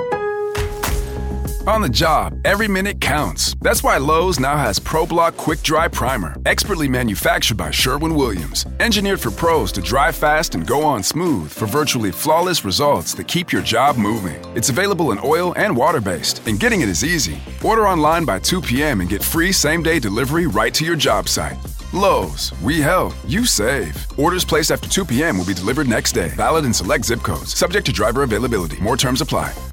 On the job, every minute counts. That's why Lowe's now has ProBlock Quick Dry Primer, expertly manufactured by Sherwin-Williams. Engineered for pros to dry fast and go on smooth for virtually flawless results that keep your job moving. It's available in oil and water-based, and getting it is easy. Order online by two p.m. and get free same-day delivery right to your job site. Lowe's, we help, you save. Orders placed after two p.m. will be delivered next day. Valid in select zip codes. Subject to driver availability. More terms apply.